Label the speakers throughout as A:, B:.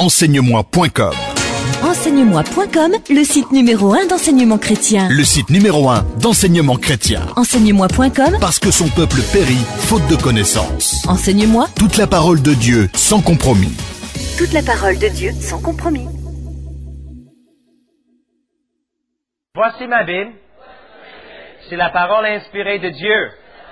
A: Enseigne-moi.com.
B: Enseigne-moi.com, le site numéro 1 d'enseignement chrétien.
A: Le site numéro 1 d'enseignement chrétien.
B: Enseigne-moi.com,
A: Parce que son peuple périt faute de connaissances.
B: Enseigne-moi.
A: Toute la parole de Dieu sans compromis.
B: Toute la parole de Dieu sans compromis.
C: Voici ma Bible. C'est la parole inspirée de Dieu.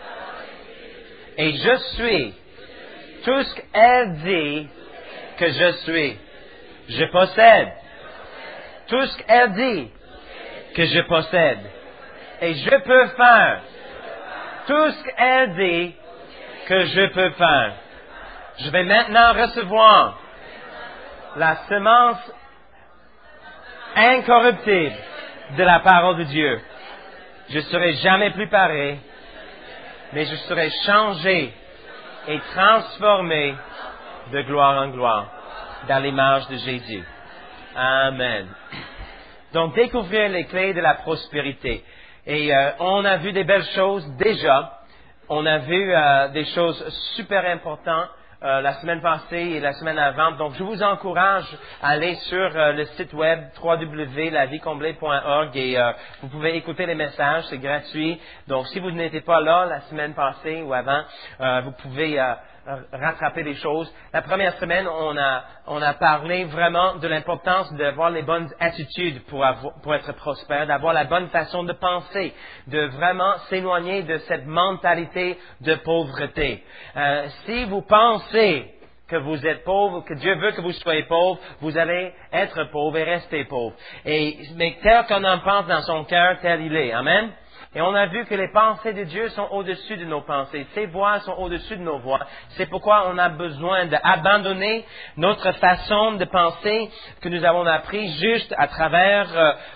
C: Et je suis tout ce qu'elle dit que je suis. Je possède tout ce qu'elle dit que je possède. Et je peux faire tout ce qu'elle dit que je peux faire. Je vais maintenant recevoir la semence incorruptible de la parole de Dieu. Je serai jamais plus pareil, mais je serai changé et transformé de gloire en gloire dans l'image de Jésus. Amen. Donc, découvrir les clés de la prospérité. Et on a vu des belles choses déjà. On a vu des choses super importantes la semaine passée et la semaine avant. Donc, je vous encourage à aller sur le site web www.lavicomblée.org et vous pouvez écouter les messages, c'est gratuit. Donc, si vous n'étiez pas là la semaine passée ou avant, vous pouvez rattraper les choses. La première semaine, on a parlé vraiment de l'importance d'avoir les bonnes attitudes pour être prospère, d'avoir la bonne façon de penser, de vraiment s'éloigner de cette mentalité de pauvreté. Si vous pensez que vous êtes pauvre, que Dieu veut que vous soyez pauvre, vous allez être pauvre et rester pauvre. Mais tel qu'on en pense dans son cœur, tel il est. Amen. Et on a vu que les pensées de Dieu sont au-dessus de nos pensées. Ses voies sont au-dessus de nos voies. C'est pourquoi on a besoin d'abandonner notre façon de penser que nous avons appris juste à travers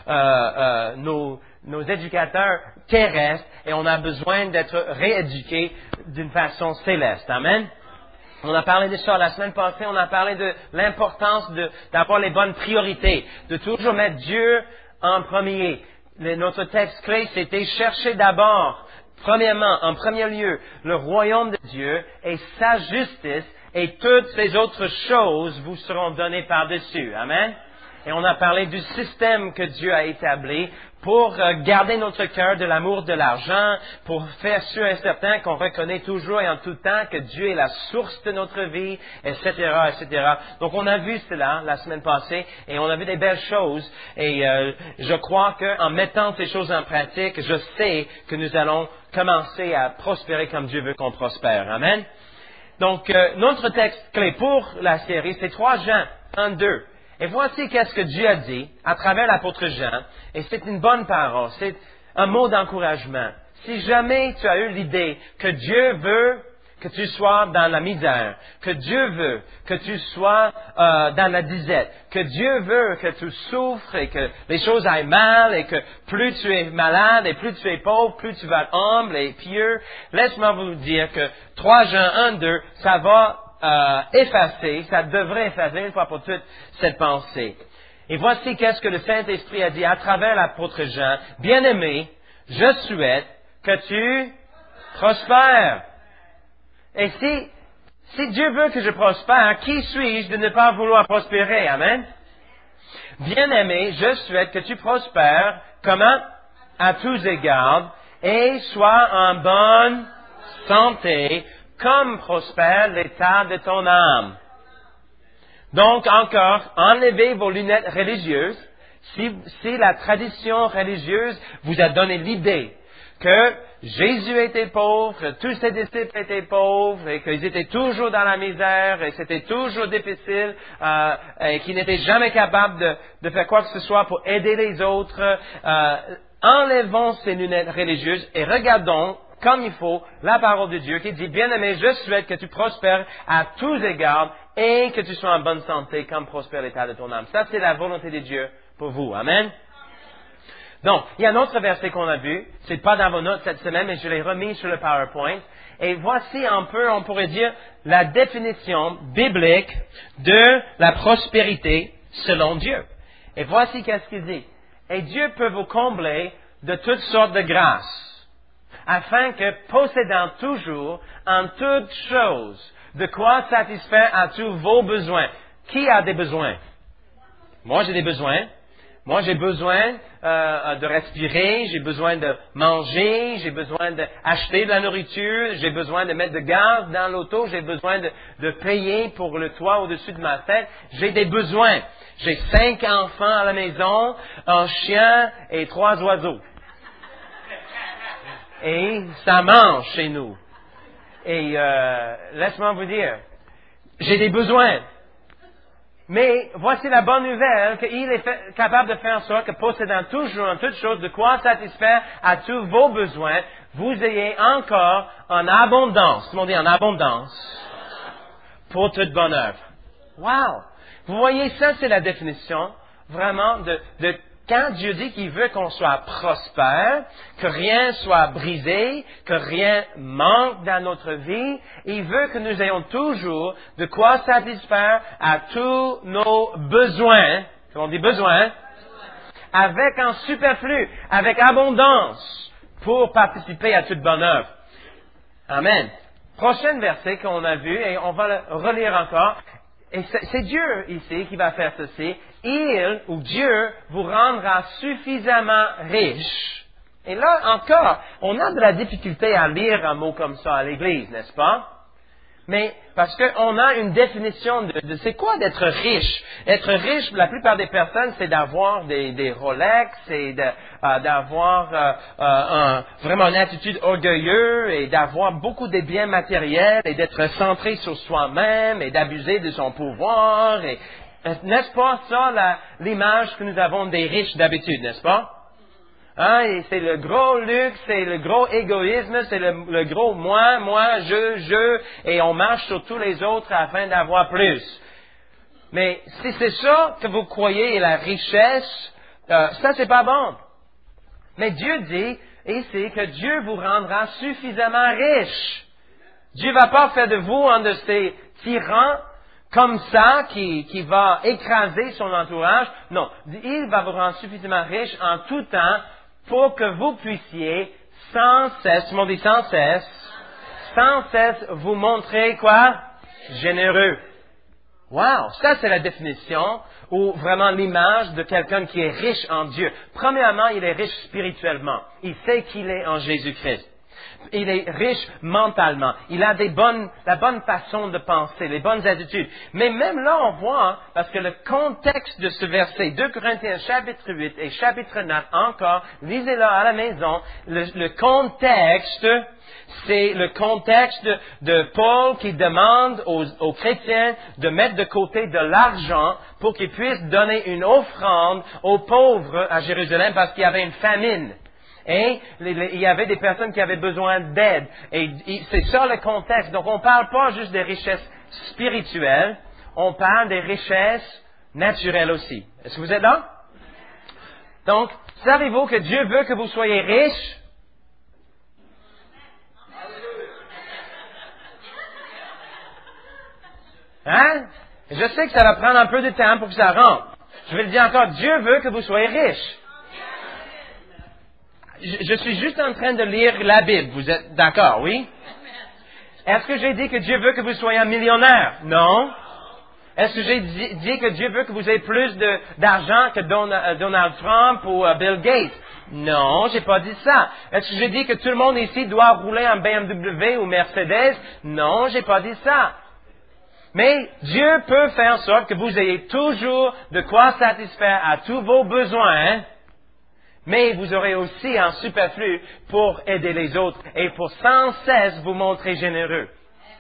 C: nos éducateurs terrestres. Et on a besoin d'être rééduqués d'une façon céleste. Amen. On a parlé de ça la semaine passée. On a parlé de l'importance d'avoir les bonnes priorités, de toujours mettre Dieu en premier. Notre texte clé, c'était chercher d'abord, premièrement, en premier lieu, le royaume de Dieu et sa justice, et toutes ces autres choses vous seront données par-dessus. Amen. Et on a parlé du système que Dieu a établi pour garder notre cœur de l'amour de l'argent, pour faire sûr et certain qu'on reconnaît toujours et en tout temps que Dieu est la source de notre vie, etc., etc. Donc on a vu cela la semaine passée et on a vu des belles choses. Et je crois qu'en mettant ces choses en pratique, je sais que nous allons commencer à prospérer comme Dieu veut qu'on prospère. Amen. Donc notre texte clé pour la série, c'est 3 Jean 1-2. Et voici qu'est-ce que Dieu a dit à travers l'apôtre Jean, et c'est une bonne parole, c'est un mot d'encouragement. Si jamais tu as eu l'idée que Dieu veut que tu sois dans la misère, que Dieu veut que tu sois dans la disette, que Dieu veut que tu souffres et que les choses aillent mal et que plus tu es malade et plus tu es pauvre, plus tu vas être humble et pieux, laisse-moi vous dire que 3 Jean 1-2, ça va effacer, ça devrait effacer une fois pour toutes cette pensée. Et voici qu'est-ce que le Saint-Esprit a dit à travers l'apôtre Jean. Bien-aimé, je souhaite que tu prospères. Et si Dieu veut que je prospère, qui suis-je de ne pas vouloir prospérer? Amen. Bien-aimé, je souhaite que tu prospères, comment? À tous égards, et sois en bonne santé, comme prospère l'état de ton âme. Donc, encore, enlevez vos lunettes religieuses. Si la tradition religieuse vous a donné l'idée que Jésus était pauvre, que tous ses disciples étaient pauvres, et qu'ils étaient toujours dans la misère, et c'était toujours difficile, et qu'ils n'étaient jamais capables de faire quoi que ce soit pour aider les autres, enlevons ces lunettes religieuses et regardons comme il faut la parole de Dieu qui dit, bien-aimé, je souhaite que tu prospères à tous égards et que tu sois en bonne santé comme prospère l'état de ton âme. Ça, c'est la volonté de Dieu pour vous. Amen. Donc, il y a un autre verset qu'on a vu. C'est pas dans vos notes cette semaine, mais je l'ai remis sur le PowerPoint. Et voici un peu, on pourrait dire, la définition biblique de la prospérité selon Dieu. Et voici qu'est-ce qu'il dit. Et Dieu peut vous combler de toutes sortes de grâces, afin que, possédant toujours en toutes choses de quoi satisfaire à tous vos besoins. Qui a des besoins? Moi, j'ai des besoins. Moi, j'ai besoin de respirer, j'ai besoin de manger, j'ai besoin d'acheter de la nourriture, j'ai besoin de mettre de gaz dans l'auto, j'ai besoin de payer pour le toit au-dessus de ma tête. J'ai des besoins. J'ai 5 enfants à la maison, un chien et 3 oiseaux. Et ça mange chez nous. Et laisse-moi vous dire, j'ai des besoins. Mais voici la bonne nouvelle, qu'il est capable de faire en sorte que possédant toujours en toutes choses de quoi satisfaire à tous vos besoins, vous ayez encore en abondance, tout le monde dit en abondance, pour toute bonne œuvre. Wow! Vous voyez, ça c'est la définition vraiment de quand Dieu dit qu'il veut qu'on soit prospère, que rien soit brisé, que rien manque dans notre vie, il veut que nous ayons toujours de quoi satisfaire à tous nos besoins, comme on dit besoins, avec un superflu, avec abondance, pour participer à toute bonne œuvre. Amen. Prochain verset qu'on a vu, et on va le relire encore, et c'est Dieu ici qui va faire ceci. Il ou Dieu vous rendra suffisamment riche. Et là encore, on a de la difficulté à lire un mot comme ça à l'Église, n'est-ce pas? Mais parce qu'on a une définition de c'est quoi d'être riche. Être riche, la plupart des personnes, c'est d'avoir des Rolex et d'avoir vraiment une attitude orgueilleuse et d'avoir beaucoup de biens matériels et d'être centré sur soi-même et d'abuser de son pouvoir. Et, n'est-ce pas ça l'image que nous avons des riches d'habitude, n'est-ce pas? Hein, et c'est le gros luxe, c'est le gros égoïsme, c'est le gros moi, je, et on marche sur tous les autres afin d'avoir plus. Mais si c'est ça que vous croyez est la richesse, ça c'est pas bon. Mais Dieu dit ici que Dieu vous rendra suffisamment riche. Dieu va pas faire de vous un de ces tyrans comme ça qui va écraser son entourage. Non, il va vous rendre suffisamment riche en tout temps pour que vous puissiez sans cesse, tout le monde dit sans cesse vous montrer quoi? Généreux. Wow! Ça, c'est la définition ou vraiment l'image de quelqu'un qui est riche en Dieu. Premièrement, il est riche spirituellement. Il sait qu'il est en Jésus-Christ. Il est riche mentalement. Il a la bonne façon de penser, les bonnes attitudes. Mais même là, on voit, parce que le contexte de ce verset, 2 Corinthiens chapitre 8 et chapitre 9 encore, lisez-le à la maison, le contexte, c'est le contexte de Paul qui demande aux chrétiens de mettre de côté de l'argent pour qu'ils puissent donner une offrande aux pauvres à Jérusalem parce qu'il y avait une famine. Et il y avait des personnes qui avaient besoin d'aide. Et c'est ça le contexte. Donc, on ne parle pas juste des richesses spirituelles, on parle des richesses naturelles aussi. Est-ce que vous êtes là? Donc, savez-vous que Dieu veut que vous soyez riches? Hein? Je sais que ça va prendre un peu de temps pour que ça rentre. Je vais le dire encore, Dieu veut que vous soyez riches. Je suis juste en train de lire la Bible. Vous êtes d'accord, oui? Est-ce que j'ai dit que Dieu veut que vous soyez un millionnaire? Non. Est-ce que j'ai dit que Dieu veut que vous ayez plus d'argent que Donald Trump ou Bill Gates? Non, j'ai pas dit ça. Est-ce que j'ai dit que tout le monde ici doit rouler en BMW ou Mercedes? Non, j'ai pas dit ça. Mais Dieu peut faire en sorte que vous ayez toujours de quoi satisfaire à tous vos besoins, hein? Mais vous aurez aussi un superflu pour aider les autres et pour sans cesse vous montrer généreux.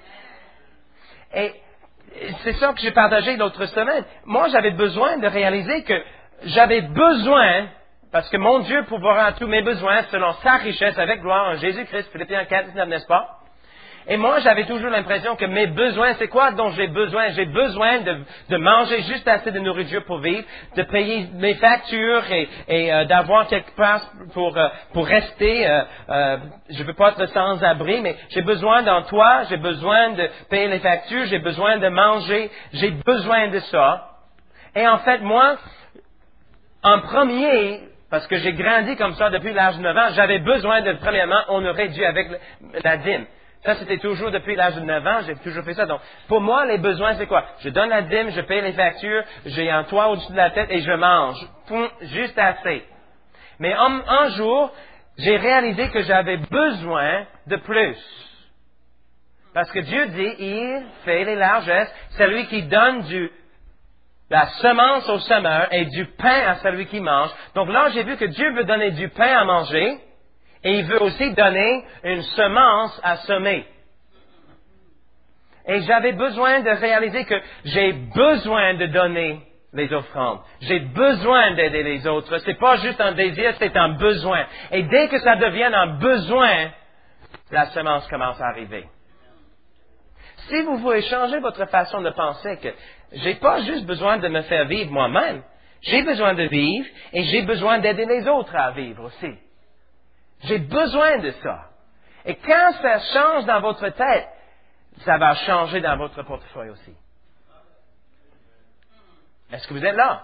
C: Et c'est ça que j'ai partagé l'autre semaine. Moi, j'avais besoin de réaliser que j'avais besoin, parce que mon Dieu pourvoira à tous mes besoins selon sa richesse avec gloire en Jésus-Christ, Philippiens 4, 19, n'est-ce pas? Et moi, j'avais toujours l'impression que mes besoins, c'est quoi dont j'ai besoin? J'ai besoin de manger juste assez de nourriture pour vivre, de payer mes factures et d'avoir quelque part pour rester. Je veux pas être sans abri, mais j'ai besoin d'un toit, j'ai besoin de payer les factures, j'ai besoin de manger, j'ai besoin de ça. Et en fait, moi, en premier, parce que j'ai grandi comme ça depuis l'âge de 9 ans, j'avais besoin de, premièrement, honorer Dieu avec la dîme. Ça, c'était toujours depuis l'âge de 9 ans, j'ai toujours fait ça. Donc, pour moi, les besoins, c'est quoi? Je donne la dîme, je paye les factures, j'ai un toit au-dessus de la tête et je mange. Juste assez. Mais un jour, j'ai réalisé que j'avais besoin de plus. Parce que Dieu dit, il fait les largesses, celui qui donne la semence au semeur et du pain à celui qui mange. Donc là, j'ai vu que Dieu veut donner du pain à manger et il veut aussi donner une semence à semer. Et j'avais besoin de réaliser que j'ai besoin de donner les offrandes. J'ai besoin d'aider les autres. C'est pas juste un désir, c'est un besoin. Et dès que ça devient un besoin, la semence commence à arriver. Si vous voulez changer votre façon de penser que j'ai pas juste besoin de me faire vivre moi-même, j'ai besoin de vivre et j'ai besoin d'aider les autres à vivre aussi. J'ai besoin de ça. Et quand ça change dans votre tête, ça va changer dans votre portefeuille aussi. Est-ce que vous êtes là?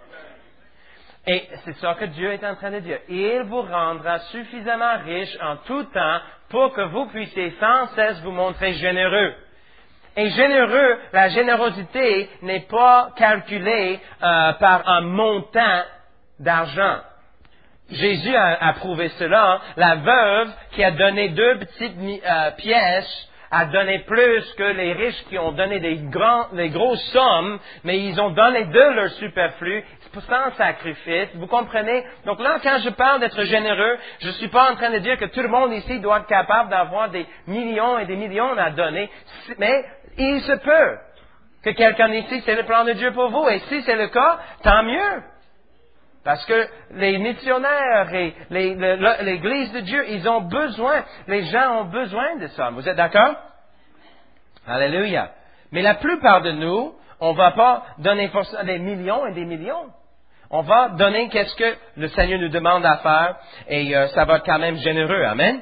C: Et c'est ça que Dieu est en train de dire. Il vous rendra suffisamment riche en tout temps pour que vous puissiez sans cesse vous montrer généreux. Et généreux, la générosité n'est pas calculée par un montant d'argent. Jésus a prouvé cela. La veuve qui a donné 2 petites pièces a donné plus que les riches qui ont donné des grosses sommes, mais ils ont donné de leur superflu sans sacrifice. Vous comprenez? Donc là, quand je parle d'être généreux, je ne suis pas en train de dire que tout le monde ici doit être capable d'avoir des millions et des millions à donner, mais il se peut que quelqu'un ici, c'est le plan de Dieu pour vous. Et si c'est le cas, tant mieux. Parce que les missionnaires et l'Église de Dieu, ils ont besoin, les gens ont besoin de ça. Vous êtes d'accord? Alléluia. Mais la plupart de nous, on ne va pas donner des millions et des millions. On va donner qu'est-ce que le Seigneur nous demande à faire et ça va être quand même généreux. Amen?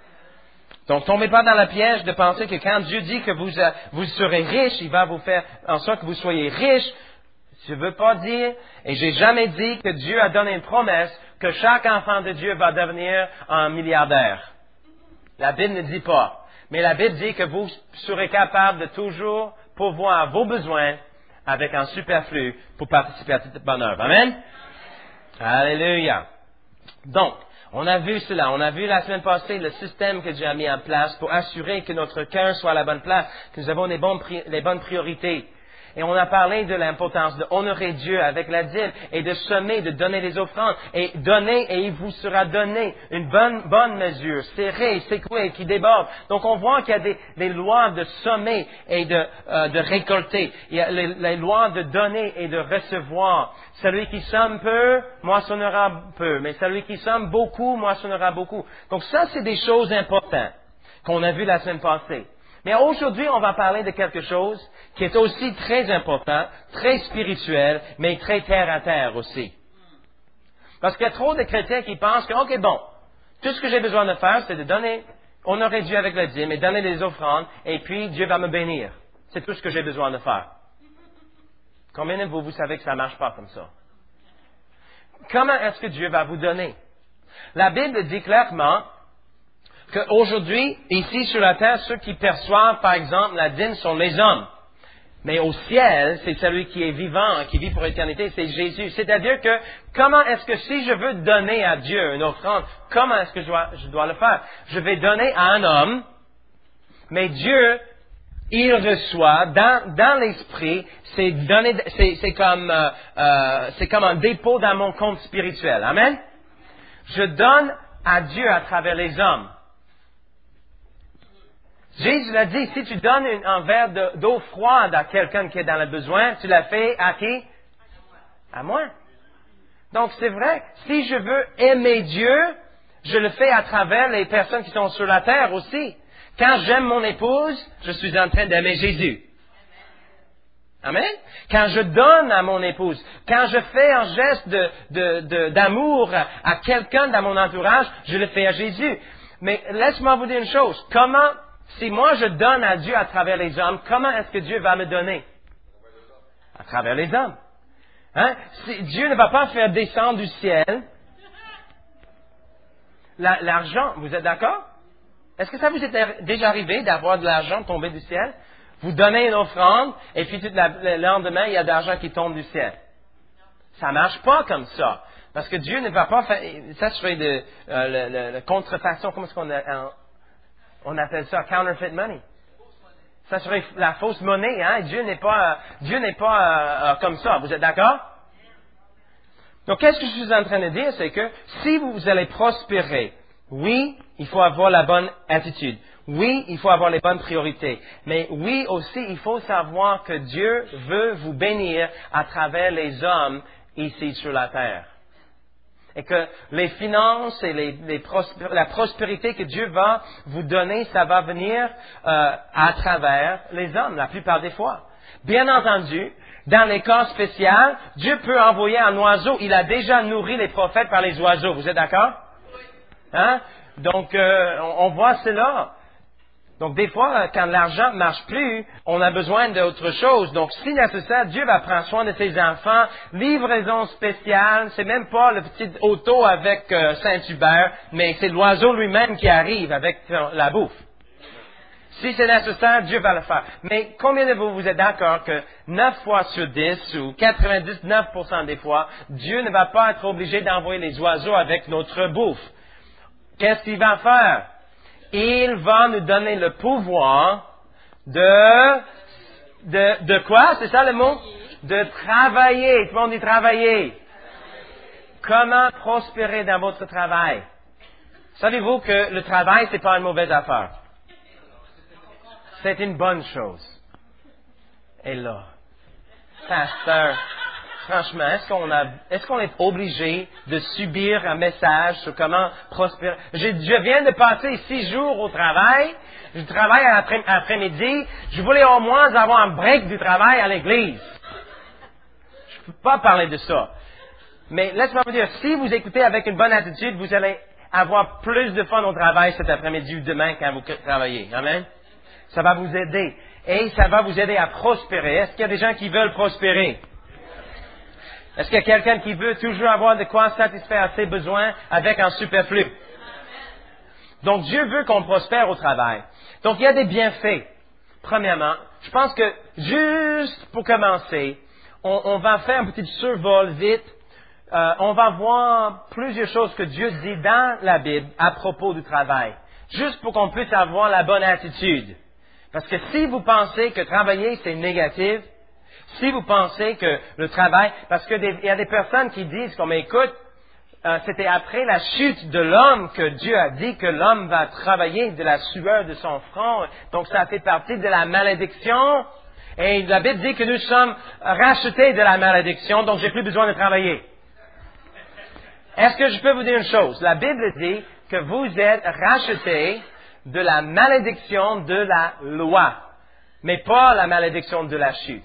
C: Donc, tombez pas dans le piège de penser que quand Dieu dit que vous serez riche, il va vous faire en sorte que vous soyez riche. Je ne veux pas dire, et j'ai jamais dit que Dieu a donné une promesse que chaque enfant de Dieu va devenir un milliardaire. La Bible ne dit pas. Mais la Bible dit que vous serez capable de toujours pourvoir vos besoins avec un superflu pour participer à cette bonne œuvre. Amen? Alléluia. Donc, on a vu cela. On a vu la semaine passée le système que Dieu a mis en place pour assurer que notre cœur soit à la bonne place, que nous avons les bonnes priorités. Et on a parlé de l'importance d'honorer Dieu avec la dîme et de semer, de donner les offrandes. Et donner, et il vous sera donné une bonne mesure, serrée, secouée, qui déborde. Donc on voit qu'il y a des lois de semer et de récolter. Il y a les lois de donner et de recevoir. Celui qui sème peu, moissonnera peu. Mais celui qui sème beaucoup, moissonnera beaucoup. Donc ça, c'est des choses importantes qu'on a vues la semaine passée. Mais aujourd'hui, on va parler de quelque chose qui est aussi très important, très spirituel, mais très terre à terre aussi. Parce qu'il y a trop de chrétiens qui pensent que, OK, bon, tout ce que j'ai besoin de faire, c'est de donner, honorer Dieu avec la dîme et donner des offrandes, et puis Dieu va me bénir. C'est tout ce que j'ai besoin de faire. Combien de vous savez que ça ne marche pas comme ça? Comment est-ce que Dieu va vous donner? La Bible dit clairement qu'aujourd'hui, ici sur la terre, ceux qui perçoivent, par exemple, la dîme sont les hommes. Mais au ciel, c'est celui qui est vivant, qui vit pour l'éternité, c'est Jésus. C'est-à-dire que, comment est-ce que si je veux donner à Dieu une offrande, comment est-ce que je dois le faire? Je vais donner à un homme, mais Dieu, il reçoit, dans l'esprit, c'est comme un dépôt dans mon compte spirituel. Amen? Je donne à Dieu à travers les hommes. Jésus l'a dit, si tu donnes un verre d'eau froide à quelqu'un qui est dans le besoin, tu l'as fait à qui? À moi. Donc c'est vrai, si je veux aimer Dieu, je le fais à travers les personnes qui sont sur la terre aussi. Quand j'aime mon épouse, je suis en train d'aimer Jésus. Amen? Quand je donne à mon épouse, quand je fais un geste d'amour à quelqu'un dans mon entourage, je le fais à Jésus. Mais laisse-moi vous dire une chose. Si moi je donne à Dieu à travers les hommes, comment est-ce que Dieu va me donner? À travers les hommes. Hein? Dieu ne va pas faire descendre du ciel l'argent. Vous êtes d'accord? Est-ce que ça vous est déjà arrivé d'avoir de l'argent tomber du ciel? Vous donnez une offrande, et puis le lendemain, il y a de l'argent qui tombe du ciel. Ça marche pas comme ça. Parce que Dieu ne va pas faire... Ça serait la contrefaçon, comment est-ce qu'on appelle ça? Counterfeit money. Ça serait la fausse monnaie, hein? Dieu n'est pas comme ça. Vous êtes d'accord? Donc, qu'est-ce que je suis en train de dire? C'est que si vous allez prospérer, oui, il faut avoir la bonne attitude. Oui, il faut avoir les bonnes priorités. Mais oui aussi, il faut savoir que Dieu veut vous bénir à travers les hommes ici sur la terre. Et que les finances et la prospérité que Dieu va vous donner, ça va venir à travers les hommes, la plupart des fois. Bien entendu, dans les cas spéciaux, Dieu peut envoyer un oiseau. Il a déjà nourri les prophètes par les oiseaux. Vous êtes d'accord? Hein? Donc, on voit cela. Donc, des fois, quand l'argent ne marche plus, on a besoin d'autre chose. Donc, si nécessaire, Dieu va prendre soin de ses enfants. Livraison spéciale, c'est même pas le petit auto avec Saint-Hubert, mais c'est l'oiseau lui-même qui arrive avec la bouffe. Si c'est nécessaire, Dieu va le faire. Mais combien de vous êtes d'accord que 9 fois sur 10 ou 99% des fois, Dieu ne va pas être obligé d'envoyer les oiseaux avec notre bouffe? Qu'est-ce qu'il va faire? Il va nous donner le pouvoir de quoi? C'est ça le mot? De travailler. Tout le monde dit travailler. Comment prospérer dans votre travail? Savez-vous que le travail, c'est pas une mauvaise affaire? C'est une bonne chose. Et là, pasteur, franchement, est-ce qu'on est obligé de subir un message sur comment prospérer? Je viens de passer 6 jours au travail. Je travaille à l'après-midi. Je voulais au moins avoir un break du travail à l'église. Je ne peux pas parler de ça. Mais laisse-moi vous dire, si vous écoutez avec une bonne attitude, vous allez avoir plus de fun au travail cet après-midi ou demain quand vous travaillez. Amen? Ça va vous aider. Et ça va vous aider à prospérer. Est-ce qu'il y a des gens qui veulent prospérer? Est-ce qu'il y a quelqu'un qui veut toujours avoir de quoi satisfaire ses besoins avec un superflu? Donc, Dieu veut qu'on prospère au travail. Donc, il y a des bienfaits. Premièrement, je pense que juste pour commencer, on va faire un petit survol vite. On va voir plusieurs choses que Dieu dit dans la Bible à propos du travail. Juste pour qu'on puisse avoir la bonne attitude. Parce que si vous pensez que travailler, c'est négatif, si vous pensez que le travail, parce qu'il y a des personnes qui disent, comme écoute, c'était après la chute de l'homme que Dieu a dit que l'homme va travailler de la sueur de son front, donc ça fait partie de la malédiction, et la Bible dit que nous sommes rachetés de la malédiction, donc j'ai plus besoin de travailler. Est-ce que je peux vous dire une chose? La Bible dit que vous êtes rachetés de la malédiction de la loi, mais pas la malédiction de la chute.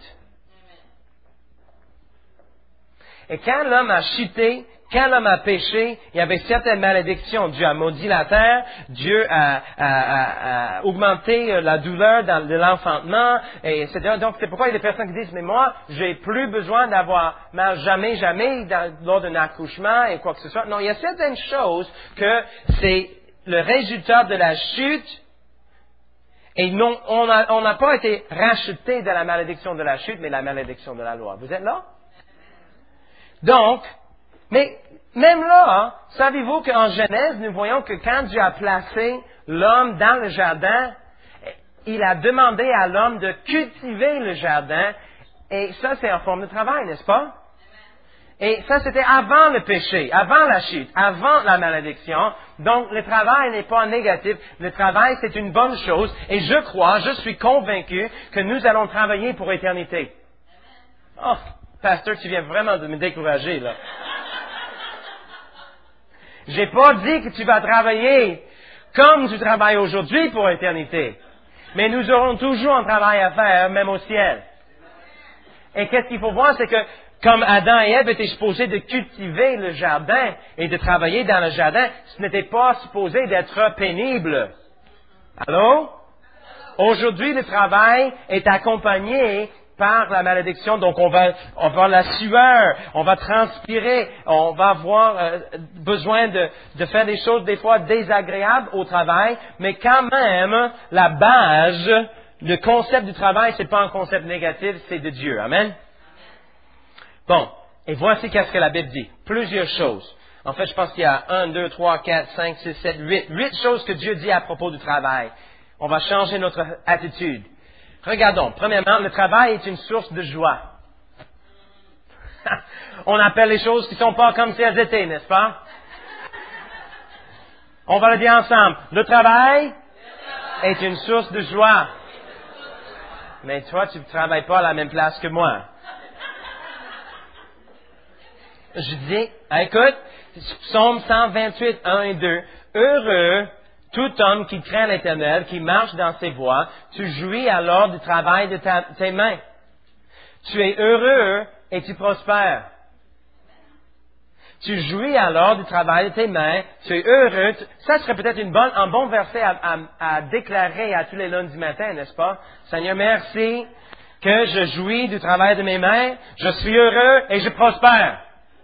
C: Et quand l'homme a chuté, quand l'homme a péché, il y avait certaines malédictions. Dieu a maudit la terre, Dieu a augmenté la douleur de l'enfantement, etc. Donc, c'est pourquoi il y a des personnes qui disent, mais moi, j'ai plus besoin d'avoir mal jamais lors d'un accouchement et quoi que ce soit. Non, il y a certaines choses que c'est le résultat de la chute, et non, on n'a pas été racheté de la malédiction de la chute, mais la malédiction de la loi. Vous êtes là? Donc, mais même là, savez-vous qu'en Genèse, nous voyons que quand Dieu a placé l'homme dans le jardin, il a demandé à l'homme de cultiver le jardin, et ça c'est en forme de travail, n'est-ce pas? Et ça c'était avant le péché, avant la chute, avant la malédiction. Donc le travail n'est pas négatif, le travail c'est une bonne chose, et je suis convaincu que nous allons travailler pour l'éternité. Oh, pasteur, tu viens vraiment de me décourager là. J'ai pas dit que tu vas travailler comme tu travailles aujourd'hui pour l'éternité. Mais nous aurons toujours un travail à faire, même au ciel. Et qu'est-ce qu'il faut voir, c'est que comme Adam et Ève étaient supposés de cultiver le jardin et de travailler dans le jardin, ce n'était pas supposé d'être pénible. Allô? Aujourd'hui, le travail est accompagné par la malédiction, donc on va avoir la sueur, on va transpirer, on va avoir besoin de faire des choses des fois désagréables au travail, mais quand même, la base, le concept du travail, c'est pas un concept négatif, c'est de Dieu. Amen? Bon, et voici qu'est-ce que la Bible dit. Plusieurs choses. En fait, je pense qu'il y a 1, 2, 3, 4, 5, 6, 7, 8. 8 choses que Dieu dit à propos du travail. On va changer notre attitude. Regardons. Premièrement, le travail est une source de joie. On appelle les choses qui ne sont pas comme si elles étaient, n'est-ce pas? On va le dire ensemble. Le travail est une source de joie. Mais toi, tu ne travailles pas à la même place que moi. Je dis, écoute, Psaume 128, 1 et 2. Heureux tout homme qui craint l'Éternel, qui marche dans ses voies, tu jouis alors du travail de tes mains. Tu es heureux et tu prospères. Tu jouis alors du travail de tes mains, tu es heureux. Ça serait peut-être un bon verset à déclarer à tous les lundis matin, n'est-ce pas? Seigneur, merci que je jouis du travail de mes mains, je suis heureux et je prospère.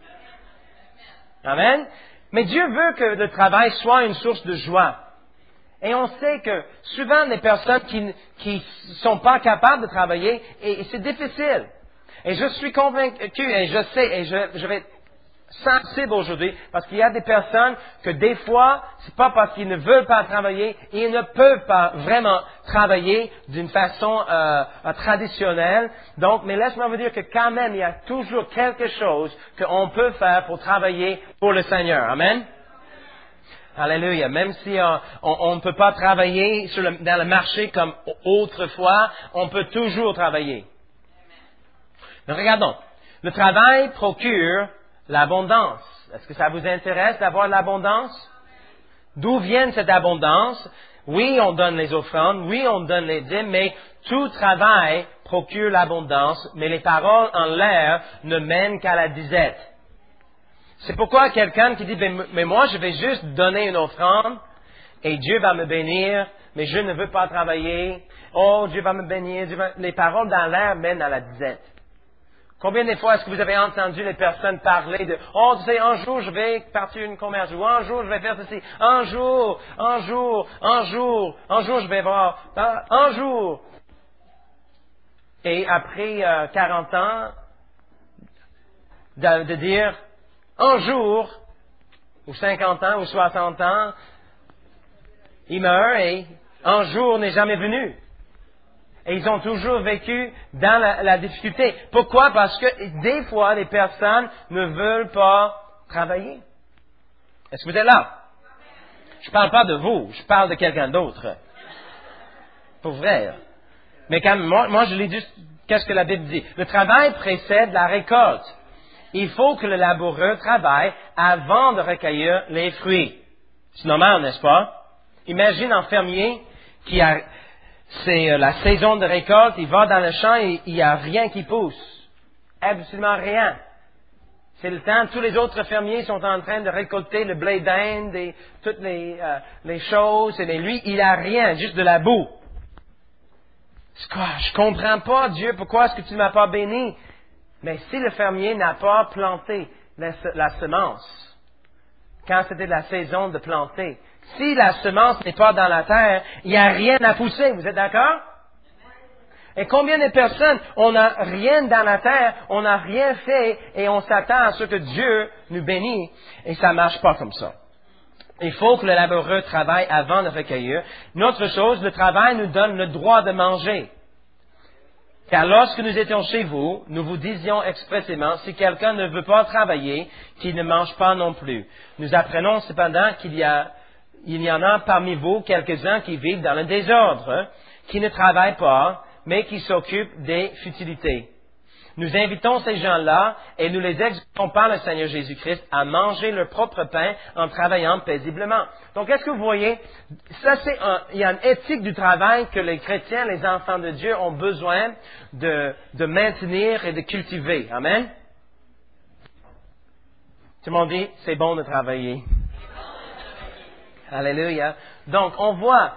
C: Amen. Mais Dieu veut que le travail soit une source de joie. Et on sait que souvent les personnes qui sont pas capables de travailler, et c'est difficile. Et je suis convaincu, et je sais, et je vais être sensible aujourd'hui, parce qu'il y a des personnes que des fois, c'est pas parce qu'ils ne veulent pas travailler, ils ne peuvent pas vraiment travailler d'une façon traditionnelle. Donc, mais laisse-moi vous dire que quand même, il y a toujours quelque chose qu'on peut faire pour travailler pour le Seigneur. Amen. Alléluia. Même si on ne peut pas travailler dans le marché comme autrefois, on peut toujours travailler. Mais regardons. Le travail procure l'abondance. Est-ce que ça vous intéresse d'avoir l'abondance? D'où vient cette abondance? Oui, on donne les offrandes, oui, on donne les dîmes, mais tout travail procure l'abondance, mais les paroles en l'air ne mènent qu'à la disette. C'est pourquoi quelqu'un qui dit, mais moi je vais juste donner une offrande et Dieu va me bénir, mais je ne veux pas travailler. Oh, Dieu va me bénir. Les paroles dans l'air mènent à la disette. Combien de fois est-ce que vous avez entendu les personnes parler de, oh, tu sais, un jour je vais partir une commerce, ou un jour je vais faire ceci, un jour je vais voir, un jour. Et après 40 ans, de dire, un jour, ou 50 ans, ou 60 ans, il meurt et un jour n'est jamais venu. Et ils ont toujours vécu dans la difficulté. Pourquoi? Parce que des fois, les personnes ne veulent pas travailler. Est-ce que vous êtes là? Je ne parle pas de vous, je parle de quelqu'un d'autre. Pour vrai. Mais quand même, moi je lis juste qu'est-ce que la Bible dit. Le travail précède la récolte. Il faut que le laboureur travaille avant de recueillir les fruits. C'est normal, n'est-ce pas? Imagine un fermier c'est la saison de récolte, il va dans le champ et il n'y a rien qui pousse. Absolument rien. C'est le temps, tous les autres fermiers sont en train de récolter le blé d'Inde et toutes les choses, et lui, il n'a rien, juste de la boue. C'est quoi? Je comprends pas, Dieu, pourquoi est-ce que tu ne m'as pas béni? Mais si le fermier n'a pas planté la semence, quand c'était la saison de planter, si la semence n'est pas dans la terre, il n'y a rien à pousser. Vous êtes d'accord? Et combien de personnes, on n'a rien dans la terre, on n'a rien fait, et on s'attend à ce que Dieu nous bénisse, et ça ne marche pas comme ça. Il faut que le laboureur travaille avant de recueillir. Une autre chose, le travail nous donne le droit de manger. Car lorsque nous étions chez vous, nous vous disions expressément, si quelqu'un ne veut pas travailler, qu'il ne mange pas non plus. Nous apprenons cependant qu'il y en a parmi vous quelques-uns qui vivent dans le désordre, qui ne travaillent pas, mais qui s'occupent des futilités. Nous invitons ces gens-là et nous les exhortons par le Seigneur Jésus-Christ à manger leur propre pain en travaillant paisiblement. Donc, est-ce que vous voyez, il y a une éthique du travail que les chrétiens, les enfants de Dieu ont besoin de maintenir et de cultiver. Amen? Tout le monde dit, c'est bon de travailler. Alléluia. Donc, on voit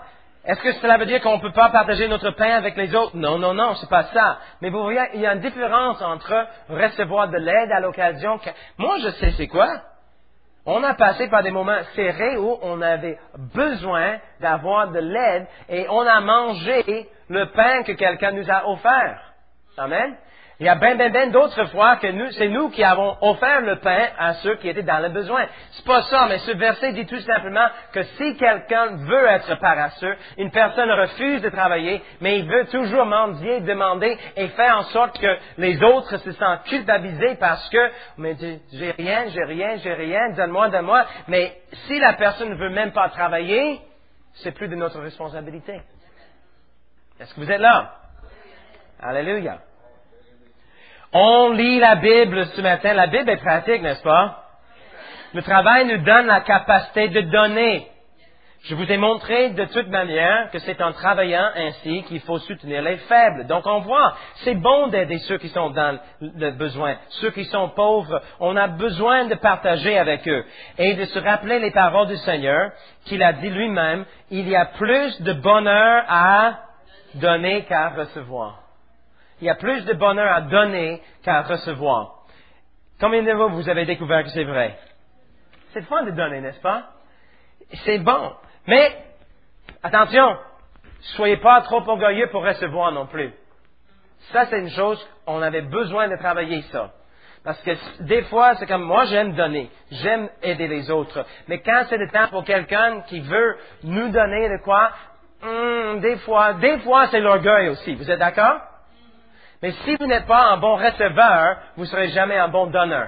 C: Est-ce que cela veut dire qu'on ne peut pas partager notre pain avec les autres? Non, non, non, c'est pas ça. Mais vous voyez, il y a une différence entre recevoir de l'aide à l'occasion. Moi, je sais c'est quoi. On a passé par des moments serrés où on avait besoin d'avoir de l'aide et on a mangé le pain que quelqu'un nous a offert. Amen. Il y a ben d'autres fois que c'est nous qui avons offert le pain à ceux qui étaient dans le besoin. C'est pas ça, mais ce verset dit tout simplement que si quelqu'un veut être paresseux, une personne refuse de travailler, mais il veut toujours mendier, demander et faire en sorte que les autres se sentent culpabilisés parce que, mais j'ai rien, donne-moi. Mais si la personne ne veut même pas travailler, c'est plus de notre responsabilité. Est-ce que vous êtes là? Alléluia. On lit la Bible ce matin. La Bible est pratique, n'est-ce pas? Le travail nous donne la capacité de donner. Je vous ai montré de toute manière que c'est en travaillant ainsi qu'il faut soutenir les faibles. Donc on voit, c'est bon d'aider ceux qui sont dans le besoin, ceux qui sont pauvres. On a besoin de partager avec eux et de se rappeler les paroles du Seigneur qu'il a dit lui-même, il y a plus de bonheur à donner qu'à recevoir. Il y a plus de bonheur à donner qu'à recevoir. Combien de vous avez découvert que c'est vrai? C'est le fun de donner, n'est-ce pas? C'est bon. Mais, attention, soyez pas trop orgueilleux pour recevoir non plus. Ça, c'est une chose, on avait besoin de travailler ça. Parce que des fois, c'est comme, moi j'aime donner, j'aime aider les autres. Mais quand c'est le temps pour quelqu'un qui veut nous donner de quoi, des fois c'est l'orgueil aussi. Vous êtes d'accord? Mais si vous n'êtes pas un bon receveur, vous ne serez jamais un bon donneur.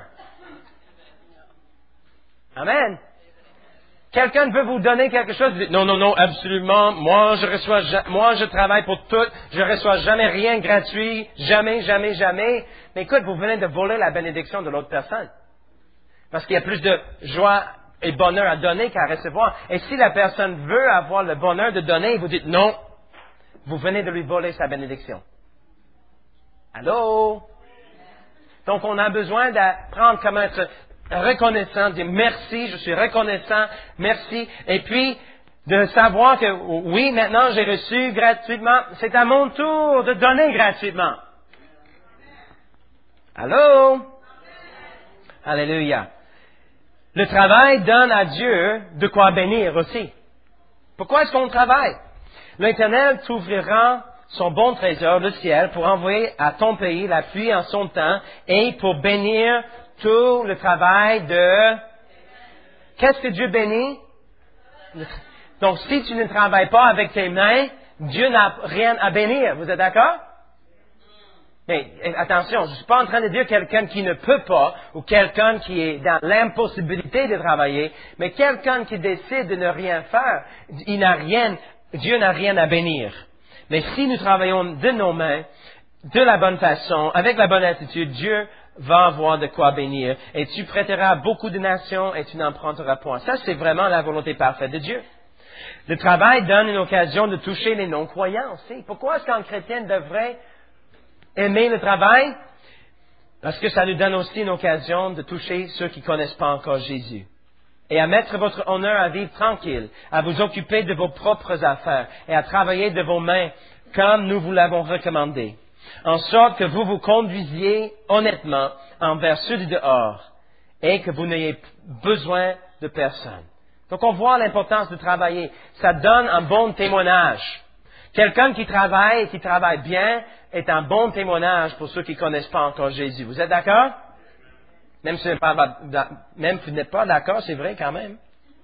C: Amen. Quelqu'un veut vous donner quelque chose, vous dites, non, absolument, moi je travaille pour tout, je reçois jamais rien gratuit, jamais. Mais écoute, vous venez de voler la bénédiction de l'autre personne. Parce qu'il y a plus de joie et bonheur à donner qu'à recevoir. Et si la personne veut avoir le bonheur de donner, vous dites non, vous venez de lui voler sa bénédiction. Allô? Donc, on a besoin d'apprendre comment être reconnaissant, dire merci, je suis reconnaissant, merci. Et puis, de savoir que oui, maintenant j'ai reçu gratuitement, c'est à mon tour de donner gratuitement. Allô? Alléluia. Le travail donne à Dieu de quoi bénir aussi. Pourquoi est-ce qu'on travaille? L'Éternel t'ouvrira son bon trésor, le ciel, pour envoyer à ton pays la pluie en son temps et pour bénir tout le travail de... Qu'est-ce que Dieu bénit? Donc, si tu ne travailles pas avec tes mains, Dieu n'a rien à bénir. Vous êtes d'accord? Mais attention, je ne suis pas en train de dire quelqu'un qui ne peut pas ou quelqu'un qui est dans l'impossibilité de travailler, mais quelqu'un qui décide de ne rien faire, Dieu n'a rien à bénir. Mais si nous travaillons de nos mains, de la bonne façon, avec la bonne attitude, Dieu va avoir de quoi bénir. Et tu prêteras beaucoup de nations et tu n'en prendras point. Ça, c'est vraiment la volonté parfaite de Dieu. Le travail donne une occasion de toucher les non-croyants aussi. Pourquoi est-ce qu'un chrétien devrait aimer le travail? Parce que ça nous donne aussi une occasion de toucher ceux qui ne connaissent pas encore Jésus. Et à mettre votre honneur à vivre tranquille, à vous occuper de vos propres affaires et à travailler de vos mains comme nous vous l'avons recommandé, en sorte que vous vous conduisiez honnêtement envers ceux du dehors et que vous n'ayez besoin de personne. Donc on voit l'importance de travailler. Ça donne un bon témoignage. Quelqu'un qui travaille et qui travaille bien est un bon témoignage pour ceux qui ne connaissent pas encore Jésus. Vous êtes d'accord? Même si vous n'êtes pas d'accord, c'est vrai quand même.